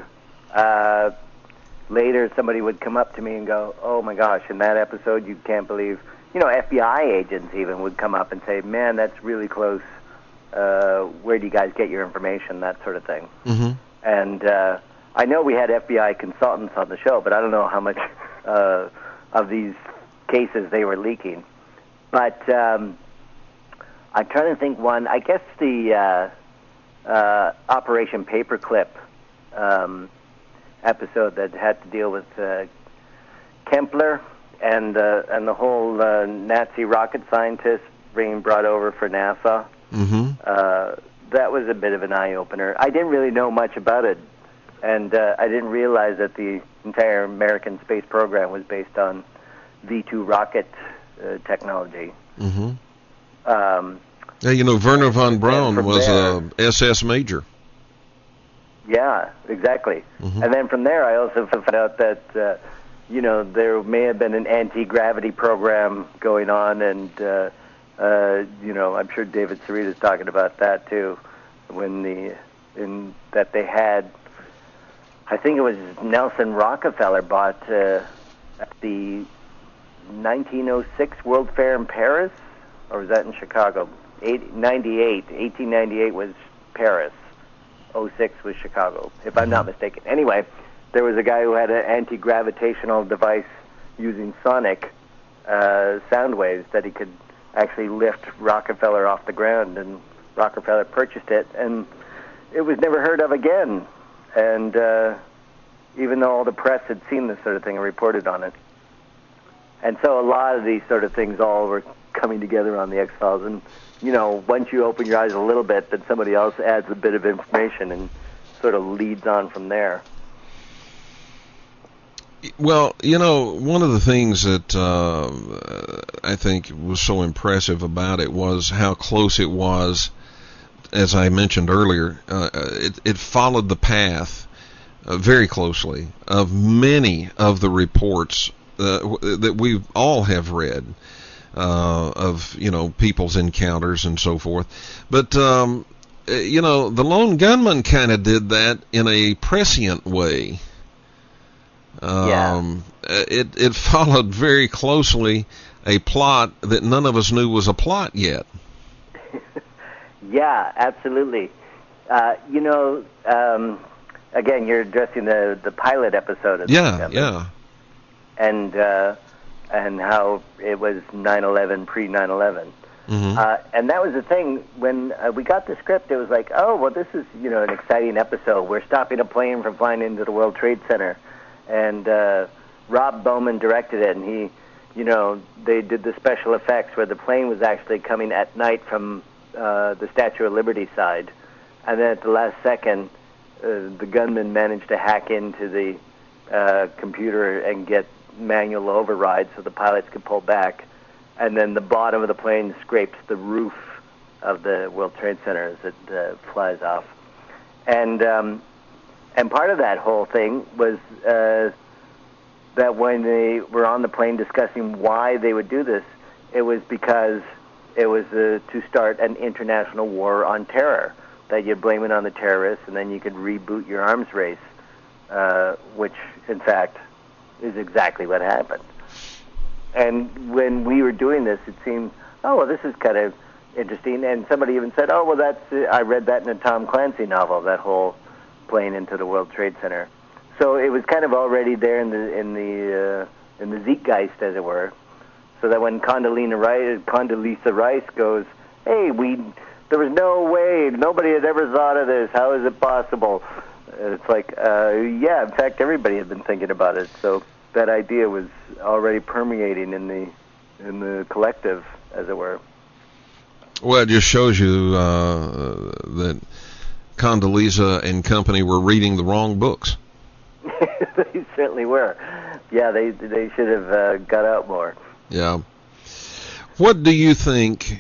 later somebody would come up to me and go, oh my gosh, in that episode you can't believe, FBI agents even would come up and say, man, that's really close. Where do you guys get your information, that sort of thing. Mm-hmm. And I know we had FBI consultants on the show, but I don't know how much of these cases they were leaking. But I'm trying to think one. I guess the Operation Paperclip episode that had to deal with Kempler and the whole Nazi rocket scientist being brought over for NASA. Mm-hmm. That was a bit of an eye-opener. I didn't really know much about it, and I didn't realize that the entire American space program was based on V-2 rocket technology. Mm-hmm.
Wernher von Braun was a SS major.
Yeah, exactly. Mm-hmm. And then from there, I also found out that there may have been an anti-gravity program going on, and I'm sure David Sarita's talking about that too. That they had, I think it was Nelson Rockefeller bought at the 1906 World Fair in Paris, or was that in Chicago? 1898 was Paris. 06 was Chicago, if I'm not mistaken. Anyway, there was a guy who had an anti-gravitational device using sonic sound waves that he could actually lift Rockefeller off the ground, and Rockefeller purchased it, and it was never heard of again. And even though all the press had seen this sort of thing and reported on it. And so a lot of these sort of things all were coming together on the X-Files. And, you know, once you open your eyes a little bit, then somebody else adds a bit of information and sort of leads on from there.
Well, you know, one of the things that I think was so impressive about it was how close it was. As I mentioned earlier, it followed the path very closely of many of the reports that we all have read of, you know, people's encounters and so forth. But, you know, the Lone Gunman kind of did that in a prescient way. It followed very closely a plot that none of us knew was a plot yet.
Yeah, absolutely. You know, again, you're addressing the pilot episode of
Yeah.
And how it was 9/11, pre-9/11.
Mm-hmm.
And that was the thing, when we got the script, it was like, oh, well, this is, you know, an exciting episode. We're stopping a plane from flying into the World Trade Center. And Rob Bowman directed it, and he, you know, they did the special effects where the plane was actually coming at night from the Statue of Liberty side. And then at the last second, the gunman managed to hack into the computer and get manual override so the pilots could pull back. And then the bottom of the plane scrapes the roof of the World Trade Center as it flies off. And part of that whole thing was that when they were on the plane discussing why they would do this, it was because it was to start an international war on terror, that you'd blame it on the terrorists and then you could reboot your arms race, which, in fact, is exactly what happened. And when we were doing this, it seemed, oh, well, this is kind of interesting. And somebody even said, oh, well, I read that in a Tom Clancy novel, that whole plane into the World Trade Center. So it was kind of already there in the zeitgeist, as it were. So that when Condoleezza Rice goes, hey, there was no way, nobody had ever thought of this. How is it possible? And it's like, yeah, in fact, everybody had been thinking about it. So that idea was already permeating in the collective, as it were.
Well, it just shows you that Condoleezza and company were reading the wrong books.
They certainly were. Yeah, they should have got out more.
Yeah. What do you think?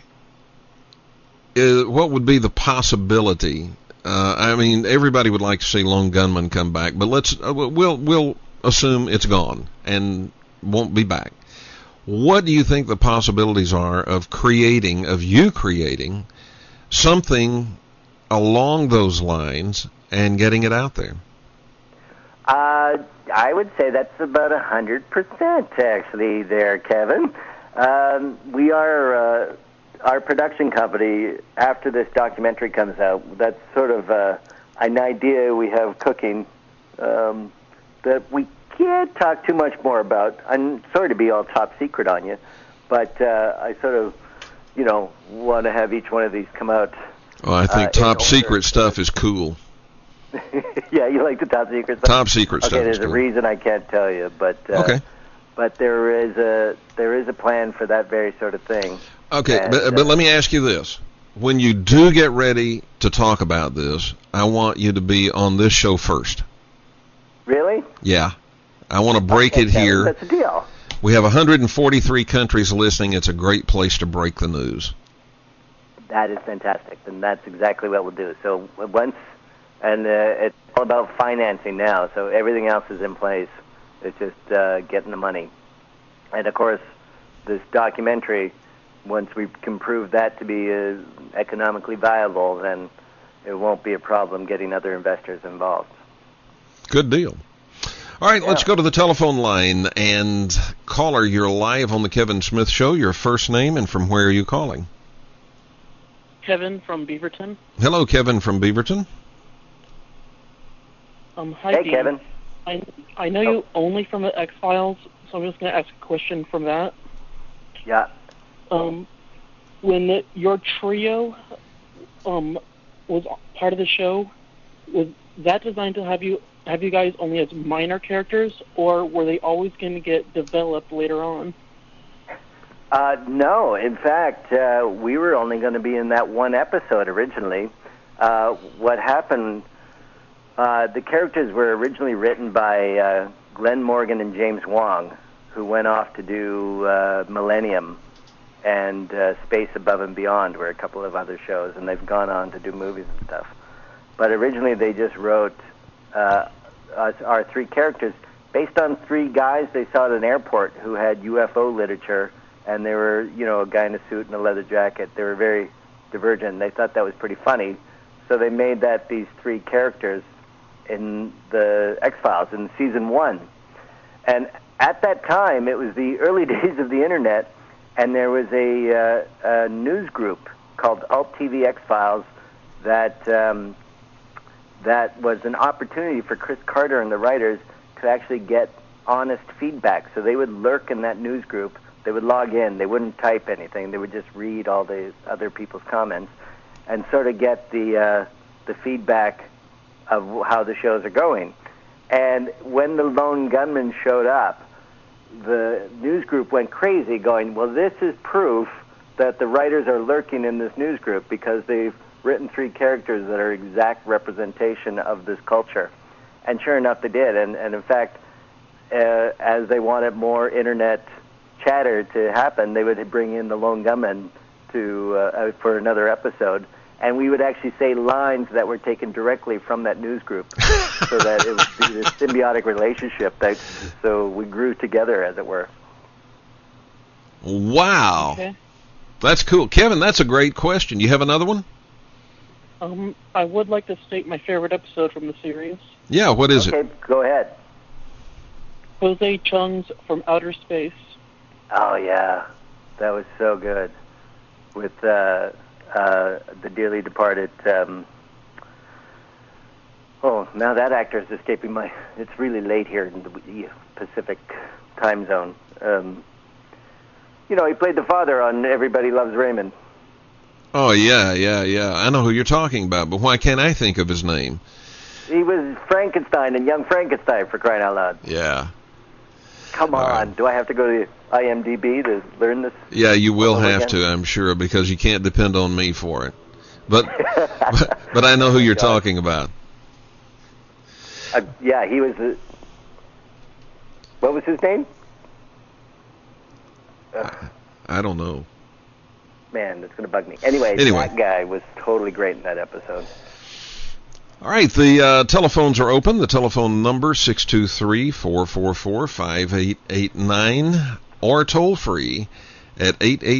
What would be the possibility? I mean, everybody would like to see Lone Gunman come back, but we'll assume it's gone and won't be back. What do you think the possibilities are of you creating something along those lines and getting it out there?
I would say that's about 100% actually there, Kevin. We are, our production company, after this documentary comes out, that's sort of an idea we have cooking that we can't talk too much more about. I'm sorry to be all top secret on you, but I sort of, you know, want to have each one of these come out.
Well, I think top secret stuff is cool.
Yeah, you like the top secret stuff?
Top secret stuff.
Okay, there's
is cool.
a reason I can't tell you, but
okay.
But there is a plan for that very sort of thing.
Okay,
and,
but let me ask you this. When you do get ready to talk about this, I want you to be on this show first.
Really?
Yeah. I want to break it here.
That's a deal.
We have 143 countries listening. It's a great place to break the news.
That is fantastic, and that's exactly what we'll do. So it's all about financing now, so everything else is in place. It's just getting the money. And, of course, this documentary, once we can prove that to be economically viable, then it won't be a problem getting other investors involved.
Good deal. All right, Let's go to the telephone line. And, caller, you're live on the Kevin Smith Show. Your first name and from where are you calling?
Kevin from Beaverton.
Hello, Kevin from Beaverton.
Hi,
hey,
Dean.
Kevin.
I know you only from the X-Files, so I'm just going to ask a question from that.
Yeah.
When your trio was part of the show, was that designed to have you have you guys only as minor characters, or were they always going to get developed later on?
No, in fact, we were only going to be in that one episode originally. What happened, the characters were originally written by Glenn Morgan and James Wong, who went off to do Millennium and Space Above and Beyond, were a couple of other shows, and they've gone on to do movies and stuff. But originally they just wrote our three characters based on three guys they saw at an airport who had UFO literature, and they were, a guy in a suit and a leather jacket. They were very divergent. They thought that was pretty funny, so they made that these three characters in the X-Files in season 1. And at that time, it was the early days of the internet, and there was a news group called Alt TV X-Files that was an opportunity for Chris Carter and the writers to actually get honest feedback. So they would lurk in that news group. They would log in. They wouldn't type anything. They would just read all the other people's comments and sort of get the feedback of how the shows are going. And when the Lone Gunmen showed up, the news group went crazy going, well, this is proof that the writers are lurking in this news group because they've written three characters that are exact representation of this culture. And sure enough, they did. And in fact, as they wanted more internet chatter to happen, they would bring in the Lone Gunmen for another episode. And we would actually say lines that were taken directly from that news group so that it would be this symbiotic relationship. So we grew together, as it were.
Wow.
Okay.
That's cool. Kevin, that's a great question. You have another one?
I would like to state my favorite episode from the series.
Yeah, what is it?
Okay, go ahead.
Jose Chung's From Outer Space.
Oh, yeah. That was so good. With the dearly departed... now that actor is escaping my... It's really late here in the Pacific time zone. He played the father on Everybody Loves Raymond.
Oh, yeah. I know who you're talking about, but why can't I think of his name?
He was Frankenstein in Young Frankenstein, for crying out loud.
Yeah.
Come on. Do I have to go to IMDb to learn this?
Yeah, you will have
again?
to, I'm sure, because you can't depend on me for it. But but I know who you're talking about.
Yeah, he was... what was his name?
I don't know.
Man, that's going to bug me. Anyway, that guy was totally great in that episode.
All right, the telephones are open. The telephone number, 623-444-5889, or toll-free at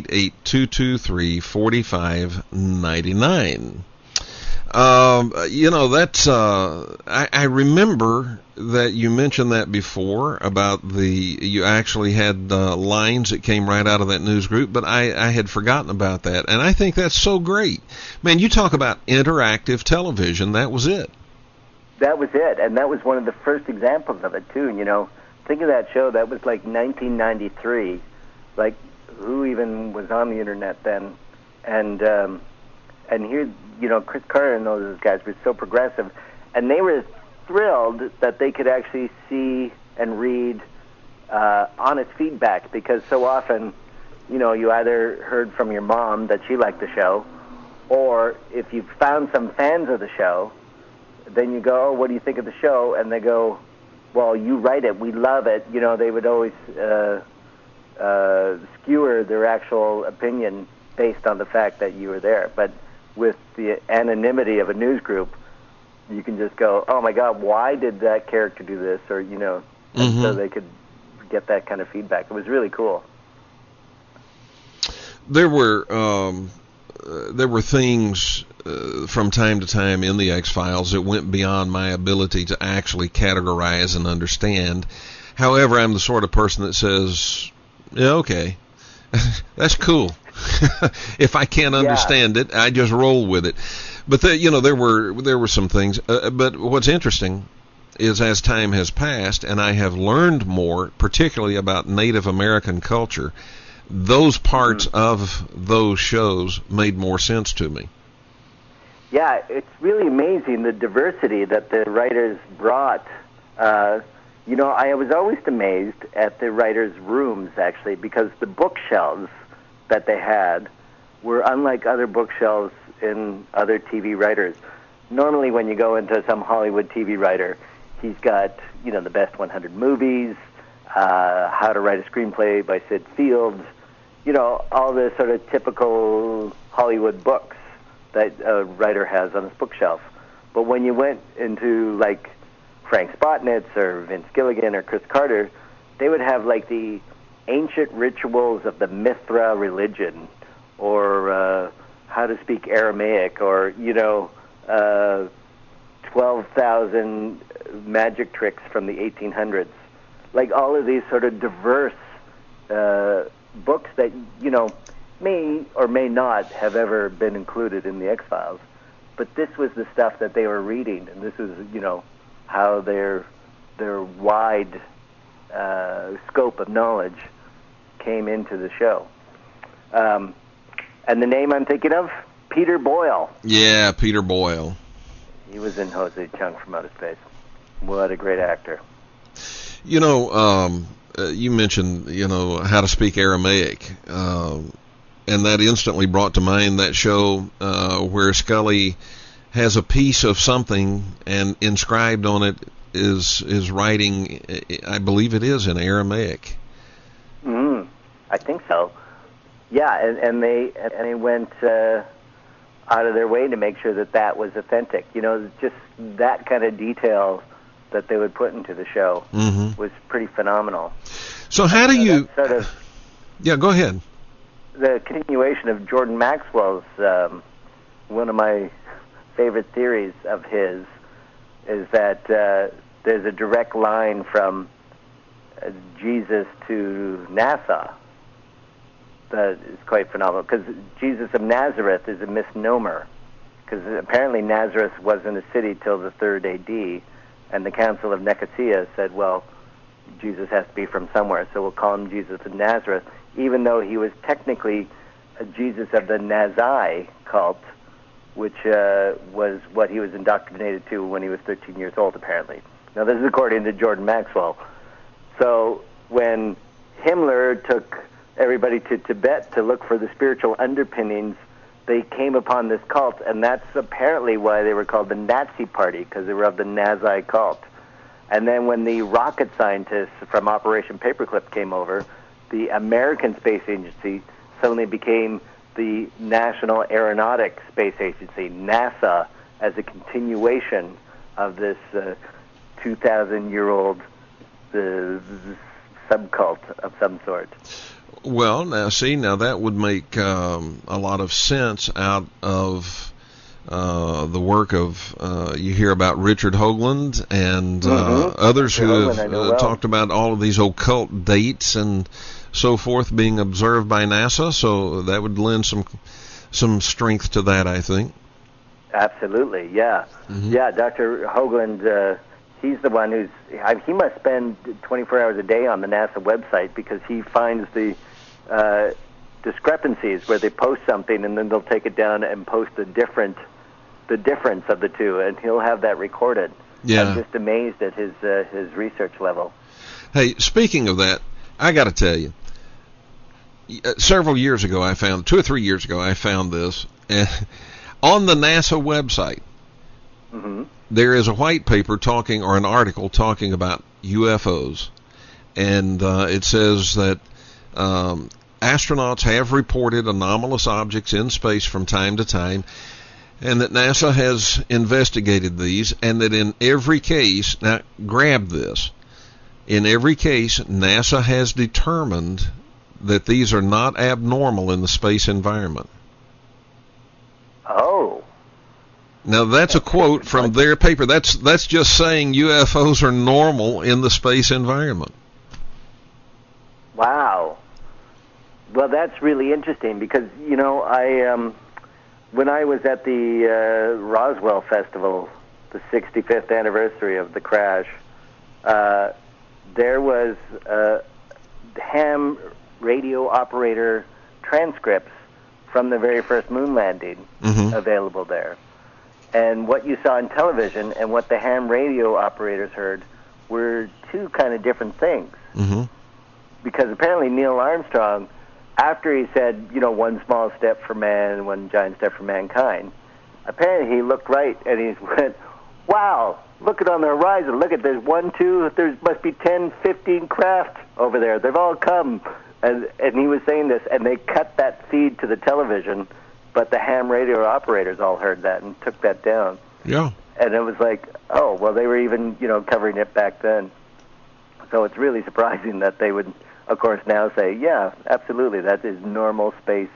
888-223-4599. That's... I remember that you mentioned that before about you actually had lines that came right out of that news group, but I had forgotten about that, and I think that's so great. Man, you talk about interactive television. That was it.
That was it, and that was one of the first examples of it, too. Think of that show. That was like 1993. Like, who even was on the internet then? And here, Chris Carter and those guys were so progressive, and they were thrilled that they could actually see and read honest feedback, because so often, you either heard from your mom that she liked the show, or if you found some fans of the show, then you go, oh, what do you think of the show? And they go, well, you write it, we love it. They would always skewer their actual opinion based on the fact that you were there. But with the anonymity of a news group, you can just go, oh my God, why did that character do this? Or, and so they could get that kind of feedback. It was really cool.
There were things from time to time in the X-Files that went beyond my ability to actually categorize and understand. However, I'm the sort of person that says, yeah, okay, that's cool. If I can't understand it, I just roll with it. But there were some things. But what's interesting is, as time has passed, and I have learned more, particularly about Native American culture, those parts of those shows made more sense to me.
Yeah, it's really amazing the diversity that the writers brought I was always amazed at the writers' rooms, actually, because the bookshelves that they had were unlike other bookshelves in other TV writers. Normally, when you go into some Hollywood TV writer, he's got, the best 100 movies, How to Write a Screenplay by Sid Fields, all the sort of typical Hollywood books that a writer has on his bookshelf. But when you went into, like, Frank Spotnitz or Vince Gilligan or Chris Carter, they would have, like, the ancient rituals of the Mithra religion, or how to speak Aramaic, or, 12,000 magic tricks from the 1800s. Like, all of these sort of diverse books that, may or may not have ever been included in the X-Files. But this was the stuff that they were reading, and this was, how their wide scope of knowledge came into the show. And the name I'm thinking of, Peter Boyle.
Yeah, Peter Boyle.
He was in Jose Chung from Outer Space. What a great actor.
You mentioned, How to Speak Aramaic, and that instantly brought to mind that show where Scully has a piece of something, and inscribed on it is writing, I believe it is in Aramaic.
I think so. Yeah, and they went out of their way to make sure that was authentic. Just that kind of detail that they would put into the show was pretty phenomenal.
So how do you...
Sort of,
yeah, go ahead.
The continuation of Jordan Maxwell's, one of my favorite theories of his is that there's a direct line from Jesus to NASA that is quite phenomenal, because Jesus of Nazareth is a misnomer, because apparently Nazareth wasn't a city till the 3rd AD, and the Council of Nicosia said, well, Jesus has to be from somewhere, so we'll call him Jesus of Nazareth, even though he was technically a Jesus of the Nazai cult, which was what he was indoctrinated to when he was 13 years old, apparently. Now, this is according to Jordan Maxwell. So when Himmler took everybody to Tibet to look for the spiritual underpinnings, they came upon this cult, and that's apparently why they were called the Nazi Party, because they were of the Nazai cult. And then when the rocket scientists from Operation Paperclip came over, the American Space Agency suddenly became the National Aeronautic Space Agency, NASA, as a continuation of this 2,000-year-old subcult of some sort.
Well, now that would make a lot of sense out of the work of, you hear about Richard Hoagland and others who have talked about all of these occult dates and so forth being observed by NASA, so that would lend some strength to that, I think.
Absolutely, yeah. Yeah, Dr. Hoagland, he's the one he must spend 24 hours a day on the NASA website, because he finds the discrepancies where they post something and then they'll take it down and post the difference of the two, and he'll have that recorded.
Yeah.
I'm just amazed at his research level.
Hey, speaking of that, I got to tell you, several years ago 2 or 3 years ago, I found this on the NASA website. There is a white paper or an article talking about UFOs, and it says that astronauts have reported anomalous objects in space from time to time, and that NASA has investigated these, and that in every case, now grab this, in every case, NASA has determined that these are not abnormal in the space environment.
Oh.
Now that's a quote from their paper. That's just saying UFOs are normal in the space environment.
Wow. Well, that's really interesting, because, I when I was at the Roswell Festival, the 65th anniversary of the crash, there was ham radio operator transcripts from the very first moon landing available there. And what you saw on television and what the ham radio operators heard were two kind of different things.
Mm-hmm.
Because apparently Neil Armstrong, after he said, one small step for man, one giant step for mankind, apparently he looked right and he went, wow, look at on the horizon. Look at, there's 1, 2, there must be 10, 15 craft over there. They've all come. And he was saying this, and they cut that feed to the television, but the ham radio operators all heard that and took that down.
Yeah.
And it was like, oh, well, they were even, covering it back then. So it's really surprising that they would, of course, now say, yeah, absolutely, that is normal space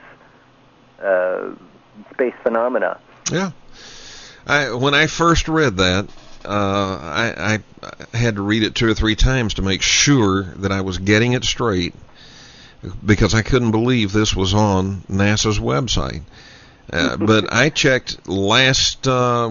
phenomena.
Yeah. When I first read that, I had to read it 2 or 3 times to make sure that I was getting it straight, because I couldn't believe this was on NASA's website. But I checked last,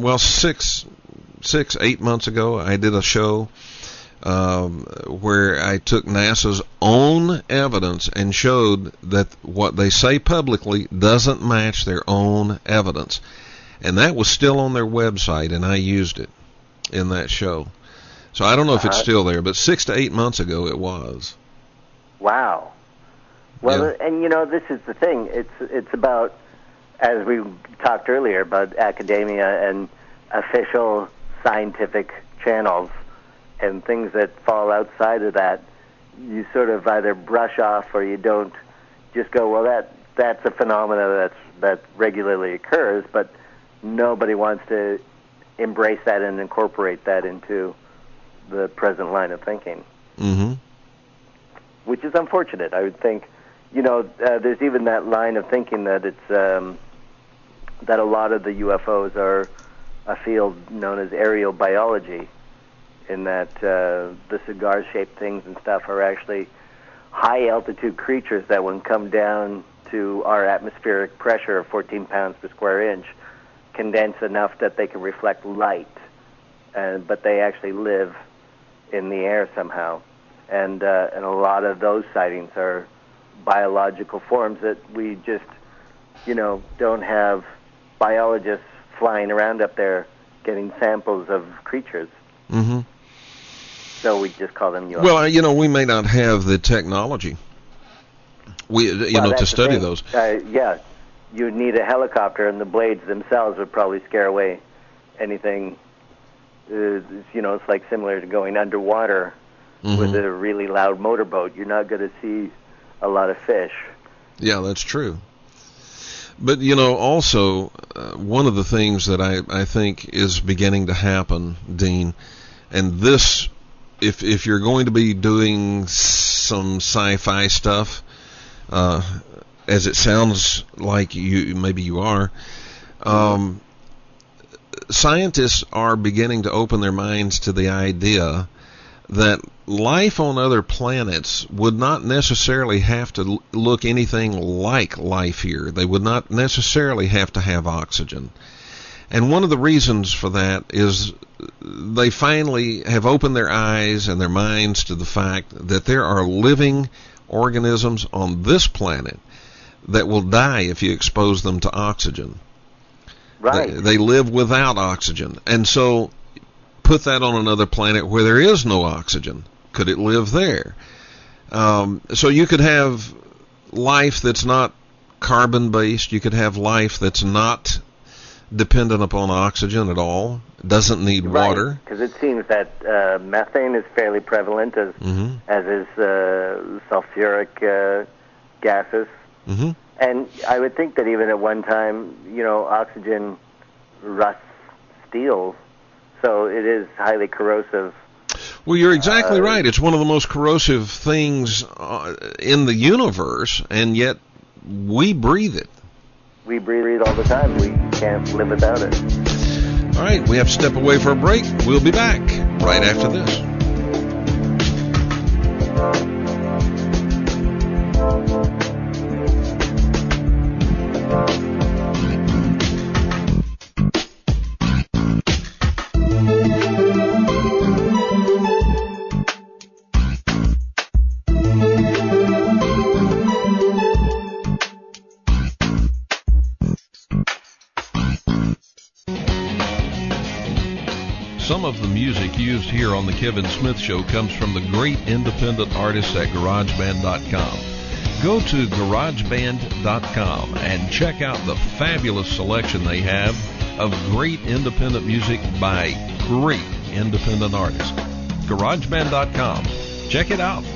8 months ago, I did a show where I took NASA's own evidence and showed that what they say publicly doesn't match their own evidence. And that was still on their website, and I used it in that show. So I don't know if it's still there, but 6 to 8 months ago it was.
Wow. Well,
Yeah.
and this is the thing. It's about, as we talked earlier, about academia and official scientific channels and things that fall outside of that. You sort of either brush off or you don't just go, well, that's a phenomena that regularly occurs, but nobody wants to embrace that and incorporate that into the present line of thinking.
Mm-hmm.
Which is unfortunate. I would think, there's even that line of thinking that it's that a lot of the UFOs are a field known as aerial biology, in that the cigar-shaped things and stuff are actually high-altitude creatures that, when come down to our atmospheric pressure of 14 pounds per square inch, condense enough that they can reflect light, but they actually live in the air somehow. And a lot of those sightings are biological forms that we just, don't have biologists flying around up there getting samples of creatures.
Mm-hmm.
So we just call them UFOs.
Well, we may not have the technology, to study those.
Yeah, you would need a helicopter, and the blades themselves would probably scare away anything. It's like similar to going underwater with a really loud motorboat. You're not going to see a lot of fish.
Yeah, that's true. But, also, one of the things that I think is beginning to happen, Dean, and this, if you're going to be doing some sci-fi stuff, as it sounds like maybe you are, scientists are beginning to open their minds to the idea that life on other planets would not necessarily have to look anything like life here. They would not necessarily have to have oxygen. And one of the reasons for that is they finally have opened their eyes and their minds to the fact that there are living organisms on this planet that will die if you expose them to oxygen.
Right.
They live without oxygen. And so put that on another planet where there is no oxygen. Could it live there? So you could have life that's not carbon-based. You could have life that's not dependent upon oxygen at all. Doesn't need water.
Because it seems that methane is fairly prevalent, as is sulfuric gases.
Mm-hmm.
And I would think that even at one time, oxygen rusts steel, so it is highly corrosive.
Well, you're exactly right. It's one of the most corrosive things in the universe, and yet we breathe it.
We breathe it all the time. We can't live without it.
All right, we have to step away for a break. We'll be back right after this. Some of the music used here on the Kevin Smith Show comes from the great independent artists at GarageBand.com. Go to GarageBand.com and check out the fabulous selection they have of great independent music by great independent artists. GarageBand.com. Check it out.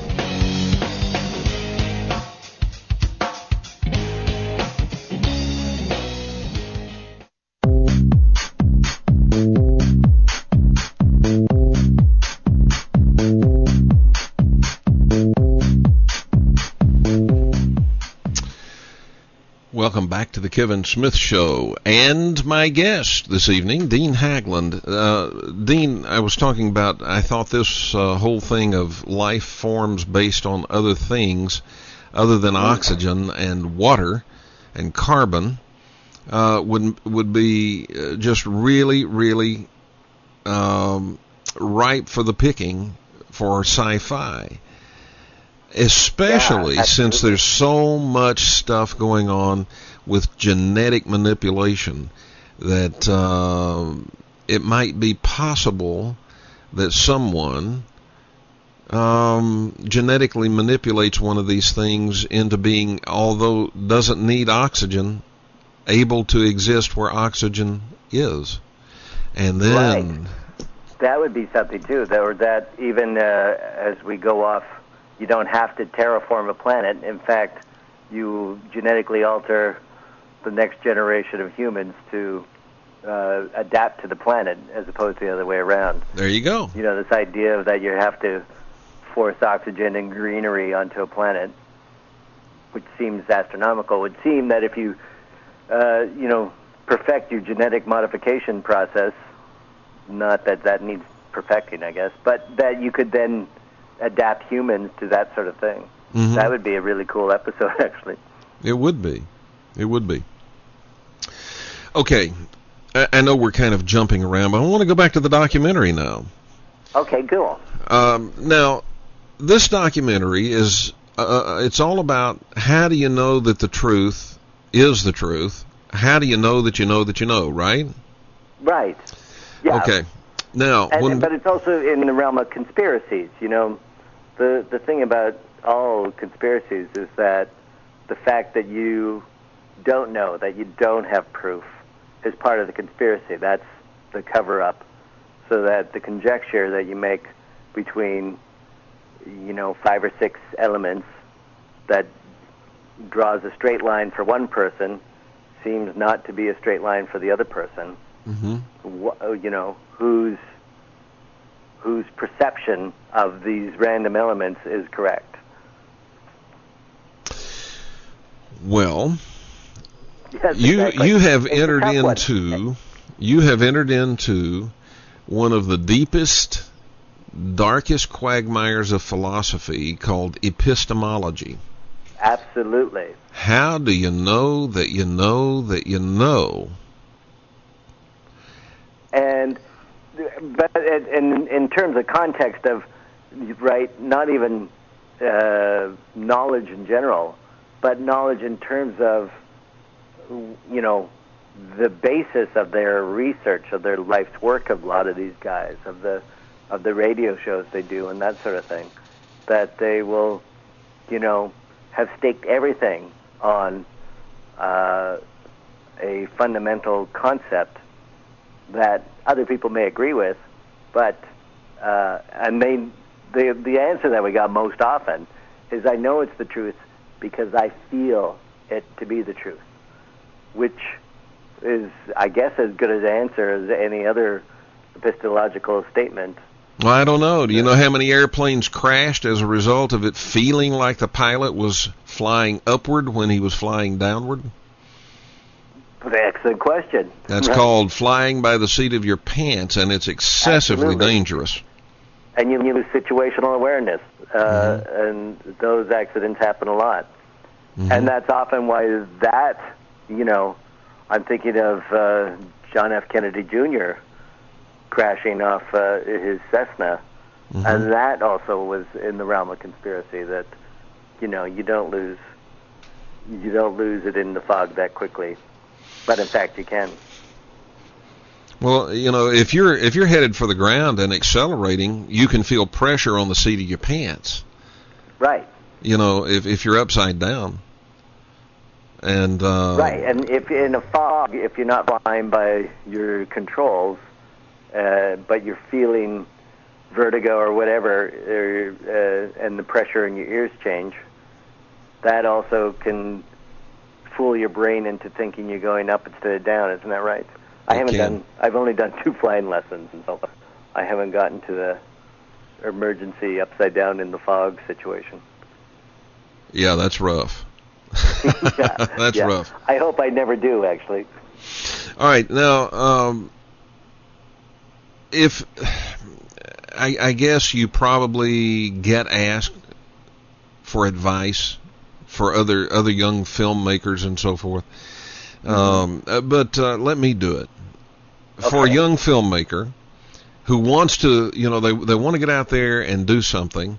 Welcome back to the Kevin Smith Show, and my guest this evening, Dean Haglund. Dean, I was talking about, I thought this whole thing of life forms based on other things other than oxygen and water and carbon would be just really, really ripe for the picking for sci-fi. Especially since there's so much stuff going on with genetic manipulation that it might be possible that someone genetically manipulates one of these things into being, although doesn't need oxygen, able to exist where oxygen is. And then...
Right. That would be something, too. That even as we go off, you don't have to terraform a planet. In fact, you genetically alter the next generation of humans to adapt to the planet as opposed to the other way around.
There you go.
You know, this idea that you have to force oxygen and greenery onto a planet, which seems astronomical, would seem that if you, perfect your genetic modification process, not that that needs perfecting, I guess, but that you could then adapt humans to that sort of thing. Mm-hmm. That would be a really cool episode, actually.
It would be. It would be. Okay, I know we're kind of jumping around, but I want to go back to the documentary now.
Okay, cool.
Now, this documentary is, it's all about how do you know that the truth is the truth? How do you know that you know that you know, right?
Right. Yeah.
Okay. Now,
but it's also in the realm of conspiracies. You know, the thing about all conspiracies is that the fact that you don't know, that you don't have proof, is part of the conspiracy. That's the cover-up. So that the conjecture that you make between, 5 or 6 elements that draws a straight line for one person seems not to be a straight line for the other person. Mm-hmm. Whose perception of these random elements is correct.
Well,
yes,
exactly. you have entered into one of the deepest, darkest quagmires of philosophy called epistemology.
Absolutely.
How do you know that you know that you know?
But in terms of context of, right, not even knowledge in general, but knowledge in terms of, the basis of their research, of their life's work of a lot of these guys, of the radio shows they do and that sort of thing, that they will, have staked everything on a fundamental concept that other people may agree with, but and the answer that we got most often is, I know it's the truth because I feel it to be the truth, which is, I guess, as good an answer as any other epistemological statement.
Well, I don't know. Do you know how many airplanes crashed as a result of it feeling like the pilot was flying upward when he was flying downward?
Excellent question.
That's called flying by the seat of your pants, and it's excessively dangerous.
And you lose situational awareness, and those accidents happen a lot. Mm-hmm. And that's often why that, I'm thinking of John F. Kennedy Jr. crashing off his Cessna, and that also was in the realm of conspiracy, that, you don't lose it in the fog that quickly. But in fact, you can.
Well, if you're headed for the ground and accelerating, you can feel pressure on the seat of your pants.
Right.
If you're upside down. And
right, and if you're in a fog, if you're not flying by your controls, but you're feeling vertigo or whatever, and the pressure in your ears change, that also can fool your brain into thinking you're going up instead of down. Isn't that right? I've only done 2 flying lessons, and so I haven't gotten to the emergency upside down in the fog situation.
Yeah, that's rough. That's rough.
I hope I never do, actually.
All right, now, if I guess you probably get asked for advice for other young filmmakers and so forth, but let me do it.
Okay.
For a young filmmaker who wants to, they want to get out there and do something.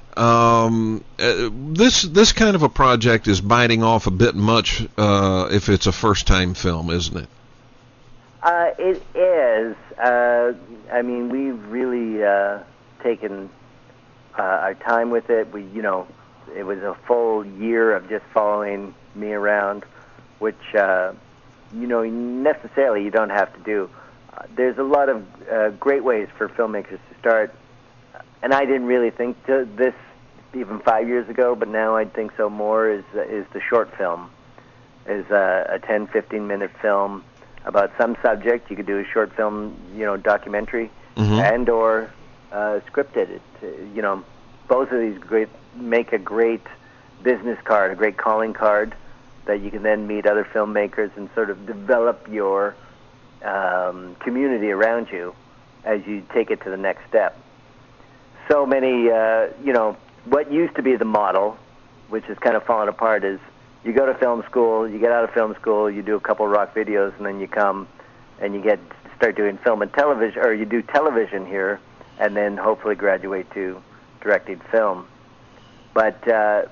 This kind of a project is biting off a bit much if it's a first-time film, isn't it?
It is. I mean, we've really taken our time with it. It was a full year of just following me around, which necessarily you don't have to do. There's a lot of great ways for filmmakers to start, and I didn't really think to this even 5 years ago, but now I think so more, is the short film, is a 10, 15-minute film about some subject. You could do a short film, documentary, and or scripted. Both of these make a great business card, a great calling card that you can then meet other filmmakers and sort of develop your community around you as you take it to the next step. So many, what used to be the model, which has kind of fallen apart, is you go to film school, you get out of film school, you do a couple rock videos, and then you come and you start doing film and television, or you do television here, and then hopefully graduate to directing film. But the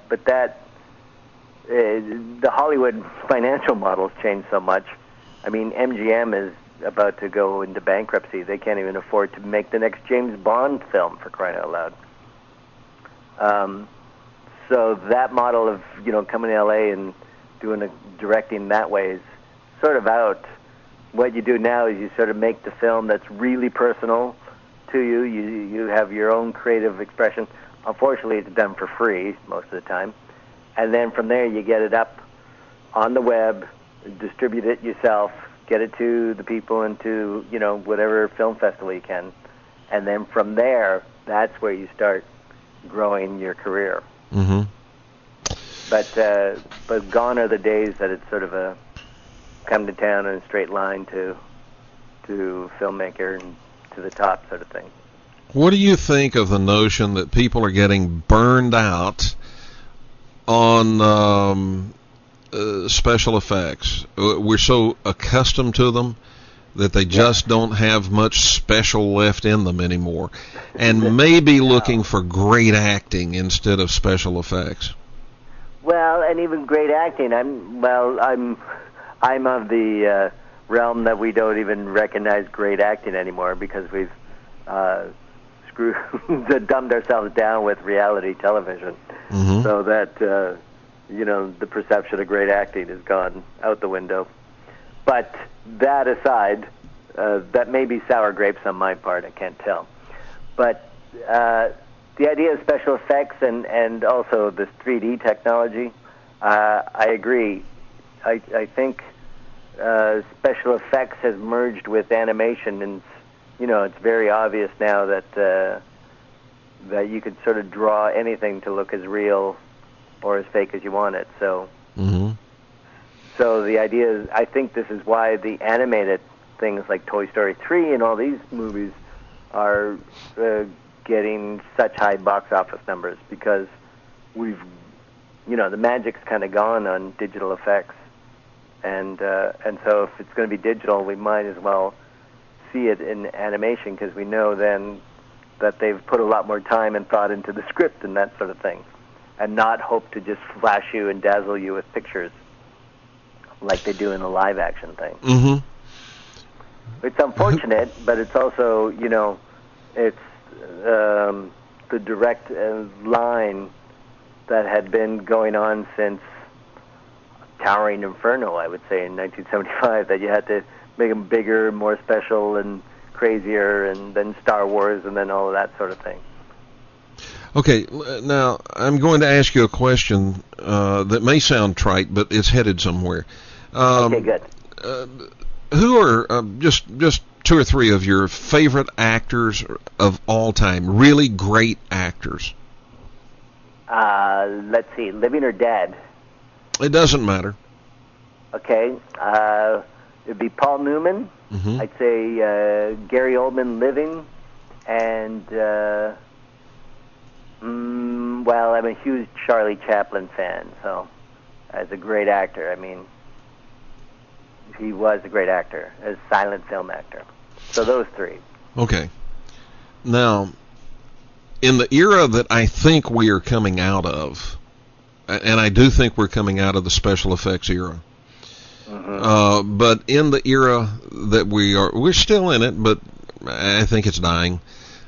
Hollywood financial model's changed so much. I mean, MGM is about to go into bankruptcy. They can't even afford to make the next James Bond film, for crying out loud. So that model of coming to LA and doing directing that way is sort of out. What you do now is you sort of make the film that's really personal to you. You have your own creative expression. Unfortunately, it's done for free most of the time. And then from there, you get it up on the web, distribute it yourself, get it to the people and to whatever film festival you can. And then from there, that's where you start growing your career.
Mm-hmm.
But gone are the days that it's sort of a come to town in a straight line to filmmaker and to the top sort of thing.
What do you think of the notion that people are getting burned out on special effects? We're so accustomed to them that they just don't have much special left in them anymore, and maybe looking for great acting instead of special effects.
Well, and even great acting. I'm of the realm that we don't even recognize great acting anymore because we've dumbed ourselves down with reality television, so that the perception of great acting has gone out the window. But that aside, that may be sour grapes on my part, I can't tell. But the idea of special effects and also this 3D technology, I agree. I think special effects has merged with animation, and it's very obvious now that you could sort of draw anything to look as real or as fake as you want it. So, so the idea is, I think this is why the animated things like Toy Story 3 and all these movies are getting such high box office numbers, because the magic's kind of gone on digital effects, and so if it's going to be digital, we might as well see it in animation, because we know then that they've put a lot more time and thought into the script and that sort of thing, and not hope to just flash you and dazzle you with pictures like they do in a live action thing. It's unfortunate, but it's also, it's the direct line that had been going on since Towering Inferno, I would say, in 1975, that you had to make them bigger, more special, and crazier, and then Star Wars, and then all of that sort of thing.
Okay, now I'm going to ask you a question that may sound trite, but it's headed somewhere.
Okay, good.
Who are just two or three of your favorite actors of all time, really great actors?
Let's see, living or dead?
It doesn't matter.
Okay, it'd be Paul Newman.
Mm-hmm.
I'd say Gary Oldman living, and well, I'm a huge Charlie Chaplin fan, so as a great actor, I mean, he was a great actor, a silent film actor. So those three.
Okay. Now, in the era that I think we are coming out of, and I do think we're coming out of the special effects era, but in the era that we're still in it, but I think it's dying.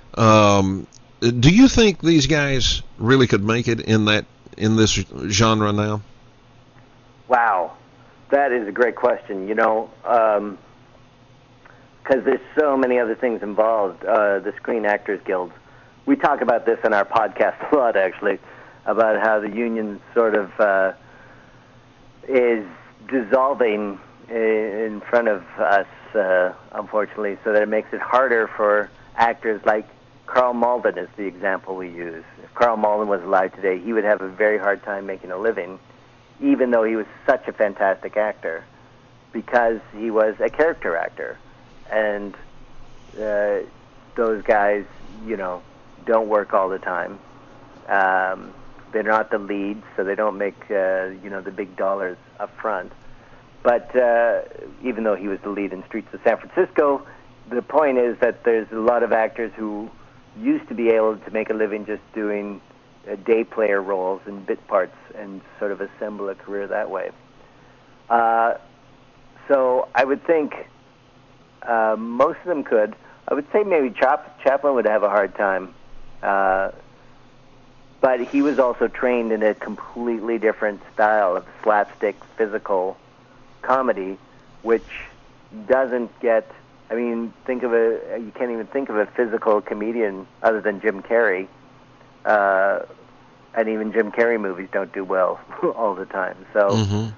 Do you think these guys really could make it in this genre now?
Wow, that is a great question. Because there's so many other things involved. The Screen Actors Guild. We talk about this in our podcast a lot, actually, about how the union sort of is dissolving in front of us, unfortunately, so that it makes it harder for actors like Carl Malden is the example we use. If Carl Malden was alive today, he would have a very hard time making a living, even though he was such a fantastic actor, because he was a character actor. And those guys, don't work all the time. They're not the leads, so they don't make, the big dollars up front. But even though he was the lead in Streets of San Francisco, the point is that there's a lot of actors who used to be able to make a living just doing day player roles and bit parts and sort of assemble a career that way. So I would think most of them could. I would say maybe Chaplin would have a hard time. But he was also trained in a completely different style of slapstick physical comedy, which doesn't get... I mean, you can't even think of a physical comedian other than Jim Carrey. And even Jim Carrey movies don't do well all the time. So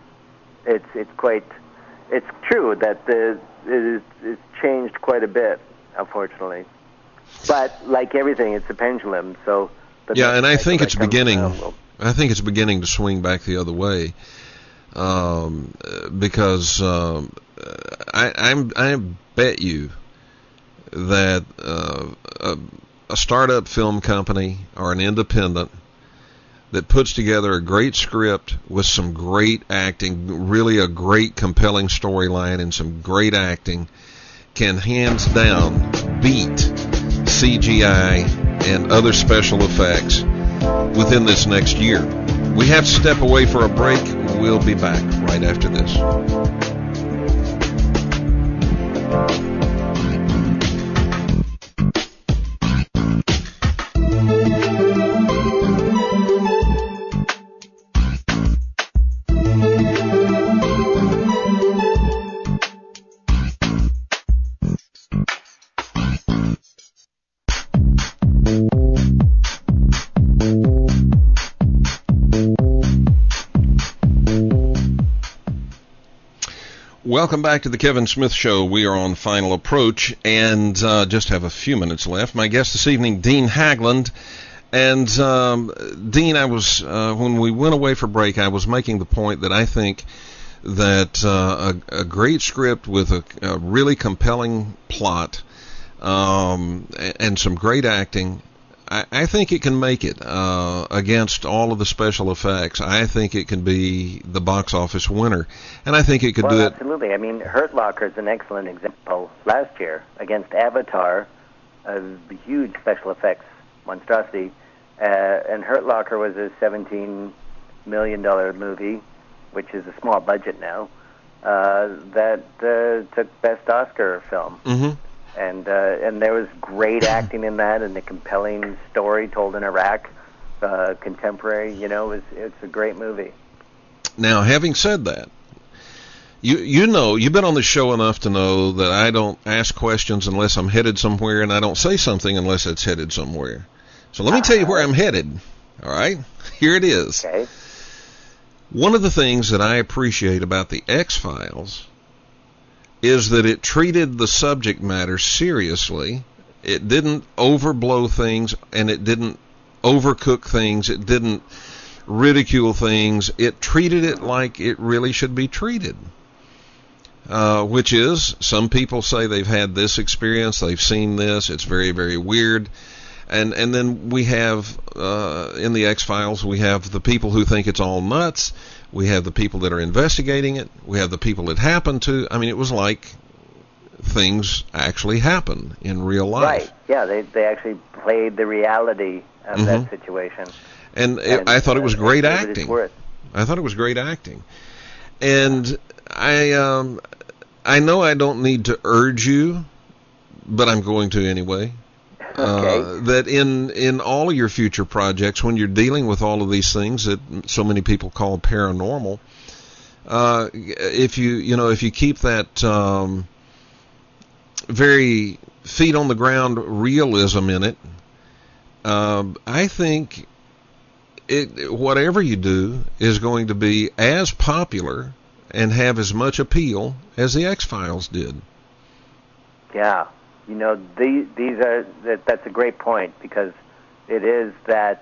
it's true that it's changed quite a bit, unfortunately. But like everything, it's a pendulum. So
yeah, and I think it's beginning. I think it's beginning to swing back the other way, because I bet you that a startup film company or an independent that puts together a great script with some great acting, really a great compelling storyline and some great acting, can hands down beat CGI and other special effects within this next year. We have to step away for a break. We'll be back right after this. Welcome back to the Kevin Smith Show. We are on Final Approach and just have a few minutes left. My guest this evening, Dean Haglund. And Dean, I was when we went away for break, I was making the point that I think that a great script with a really compelling plot and some great acting, I think it can make it against all of the special effects. I think it can be the box office winner, and I think it could do it.
Absolutely. I mean, Hurt Locker is an excellent example. Last year, against Avatar, a huge special effects monstrosity, and Hurt Locker was a $17 million movie, which is a small budget now, that took Best Oscar film.
Mm-hmm.
And there was great acting in that, and a compelling story told in Iraq, contemporary. It's a great movie.
Now, having said that, you've been on the show enough to know that I don't ask questions unless I'm headed somewhere, and I don't say something unless it's headed somewhere. So let me tell you where I'm headed. All right? Here it is.
Okay.
One of the things that I appreciate about the X-Files is that it treated the subject matter seriously. It didn't overblow things, and it didn't overcook things. It didn't ridicule things. It treated it like it really should be treated, which is, some people say they've had this experience, they've seen this, it's very, very weird. And then we have, in the X-Files, we have the people who think it's all nuts. We have the people that are investigating it. We have the people it happened to. I mean, it was like things actually happen in real life.
Right. Yeah, they actually played the reality of that situation.
And I thought it was great acting. I thought it was great acting. And I know I don't need to urge you, but I'm going to anyway.
Okay.
That in all of your future projects, when you're dealing with all of these things that so many people call paranormal, if you keep that very feet on the ground realism in it, I think whatever you do is going to be as popular and have as much appeal as the X-Files did.
Yeah. That's a great point, because it is that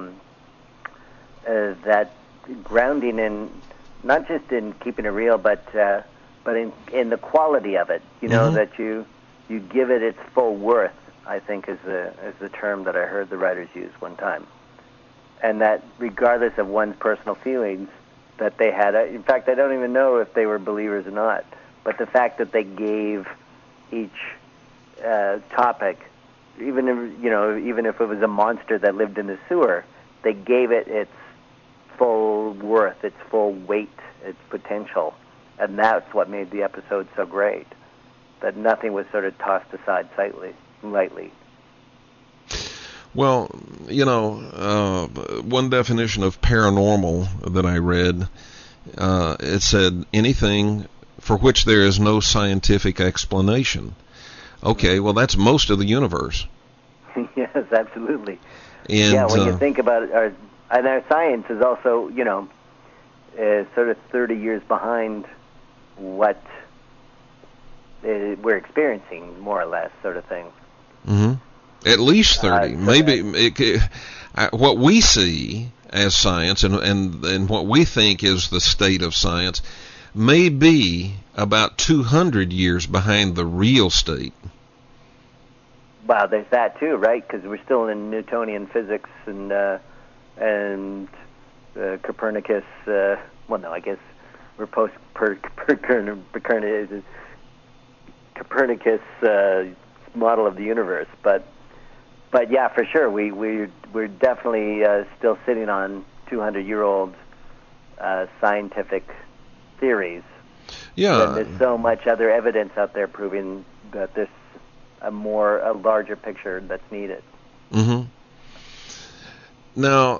that grounding in, not just in keeping it real, but in the quality of it. That you give it its full worth, I think is the term that I heard the writers use one time. And that regardless of one's personal feelings that they had, in fact, I don't even know if they were believers or not, but the fact that they gave each topic, even if it was a monster that lived in the sewer, they gave it its full worth, its full weight, its potential, and that's what made the episode so great. That nothing was sort of tossed aside lightly.
Well, one definition of paranormal that I read, it said anything for which there is no scientific explanation. Okay, well, that's most of the universe.
Yes, absolutely.
And,
when you think about it, our science is also, sort of 30 years behind what we're experiencing, more or less, sort of thing.
Mm-hmm. At least 30. Maybe what we see as science and what we think is the state of science may be about 200 years behind the real state.
Wow, there's that too, right? Because we're still in Newtonian physics and Copernicus. Well, no, I guess we're post Copernicus model of the universe. But yeah, for sure, we're definitely still sitting on 200-year-old scientific theories.
Yeah.
And there's so much other evidence out there proving that there's a larger picture that's needed.
Mm-hmm. Now,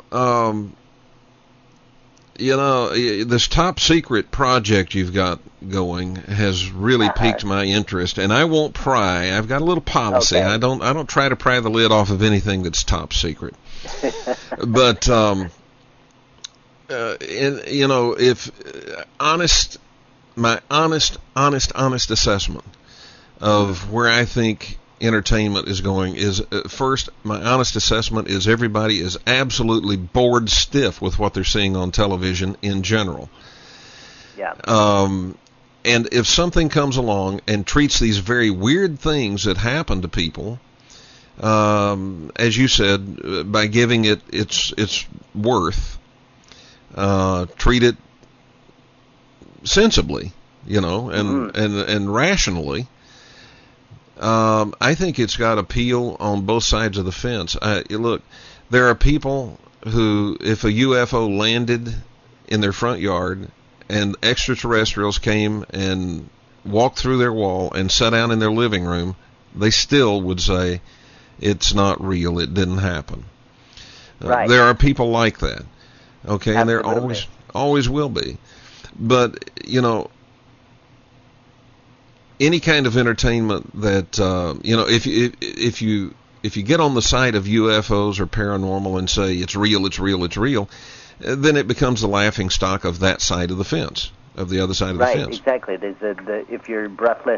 this top secret project you've got going has really piqued my interest, and I won't pry. I've got a little policy.
Okay.
I don't try to pry the lid off of anything that's top secret. But if my honest assessment of where I think entertainment is going is, first, my honest assessment is everybody is absolutely bored stiff with what they're seeing on television in general.
Yeah.
And if something comes along and treats these very weird things that happen to people, as you said, by giving it its worth, treat it sensibly, and rationally, I think it's got appeal on both sides of the fence. Look, there are people who, if a UFO landed in their front yard and extraterrestrials came and walked through their wall and sat down in their living room, they still would say it's not real, it didn't happen.
Right.
There are people like that, okay, and there
Absolutely.
always will be. But, you know, any kind of entertainment that, you know, if you get on the side of UFOs or paranormal and say it's real, then it becomes the laughing stock of that side of the fence, of the other side of the
Right,
fence.
exactly. If you're breathless,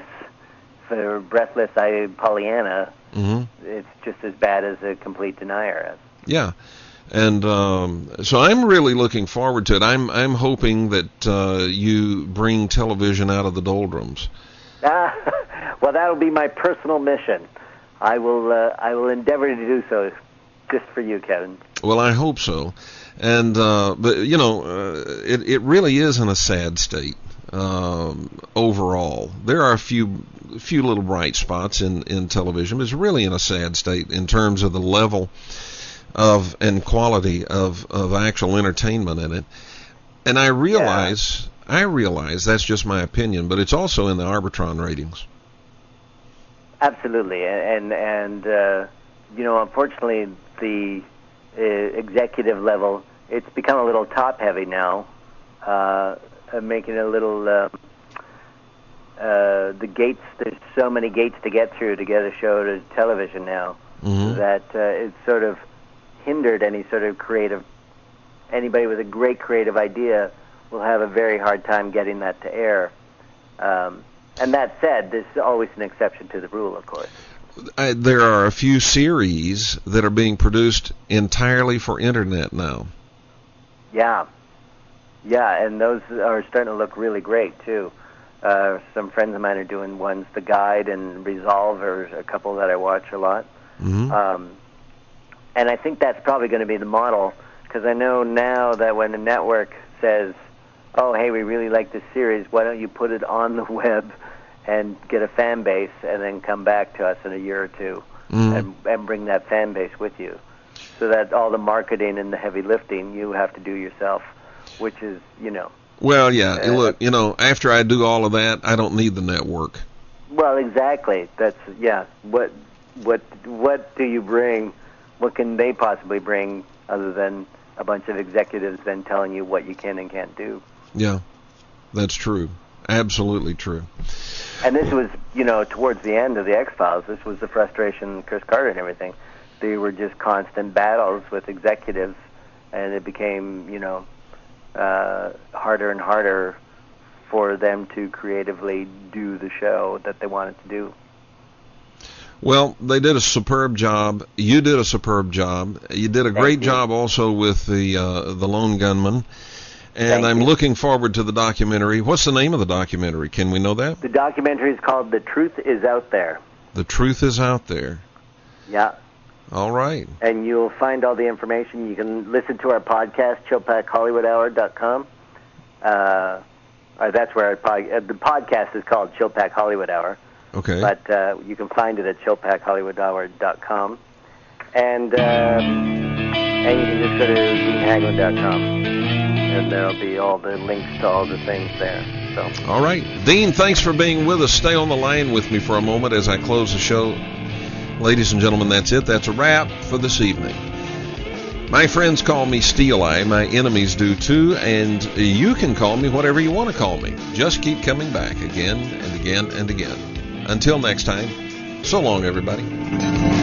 Pollyanna, it's just as bad as a complete denier is.
Yeah. And so I'm really looking forward to it. I'm hoping that you bring television out of the doldrums.
Well, that'll be my personal mission. I will endeavor to do so, just for you, Kevin.
Well, I hope so. And but you know, it really is in a sad state overall. There are a few little bright spots in television, but it's really in a sad state in terms of the level of and quality of actual entertainment in it. And I realize that's just my opinion, but it's also in the Arbitron ratings.
Absolutely, and you know, unfortunately, the executive level, it's become a little top-heavy now, making it a little. The gates, there's so many gates to get through to get a show to television now that it's sort of hindered any sort of creative. Anybody with a great creative idea will have a very hard time getting that to air. And that said, there's always an exception to the rule, of course.
There are a few series that are being produced entirely for internet now.
Yeah, and those are starting to look really great too. Some friends of mine are doing ones. The Guide and Resolve are a couple that I watch a lot. And I think that's probably going to be the model, because I know now that when a network says, "Oh, hey, we really like this series, why don't you put it on the web and get a fan base, and then come back to us in a year or two and bring that fan base with you," so that all the marketing and the heavy lifting you have to do yourself, which is, you know.
Well, yeah. Look, you know, after I do all of that, I don't need the network.
Well, exactly. That's What do you bring? What can they possibly bring other than a bunch of executives then telling you what you can and can't do?
Yeah, that's true. Absolutely true.
And this was, you know, towards the end of the X-Files, this was the frustration, Chris Carter and everything. They were just constant battles with executives, and it became, you know, harder and harder for them to creatively do the show that they wanted to do.
Well, they did a superb job. You did a superb job. You did a great job also with the Lone Gunman. And I'm looking forward to the documentary. What's the name of the documentary? Can we know that?
The documentary is called The Truth Is Out There.
The Truth Is Out There.
Yeah.
All right.
And you'll find all the information. You can listen to our podcast, ChillPackHollywoodHour.com. That's where the podcast is called Chillpack Hollywood Hour.
Okay.
But you can find it at ChillPackHollywoodHour.com. And you can just go to DeanHaglund.com. And there'll be all the links to all the things there. So.
All right. Dean, thanks for being with us. Stay on the line with me for a moment as I close the show. Ladies and gentlemen, that's it. That's a wrap for this evening. My friends call me Steel Eye. My enemies do too. And you can call me whatever you want to call me. Just keep coming back again and again and again. Until next time, so long, everybody.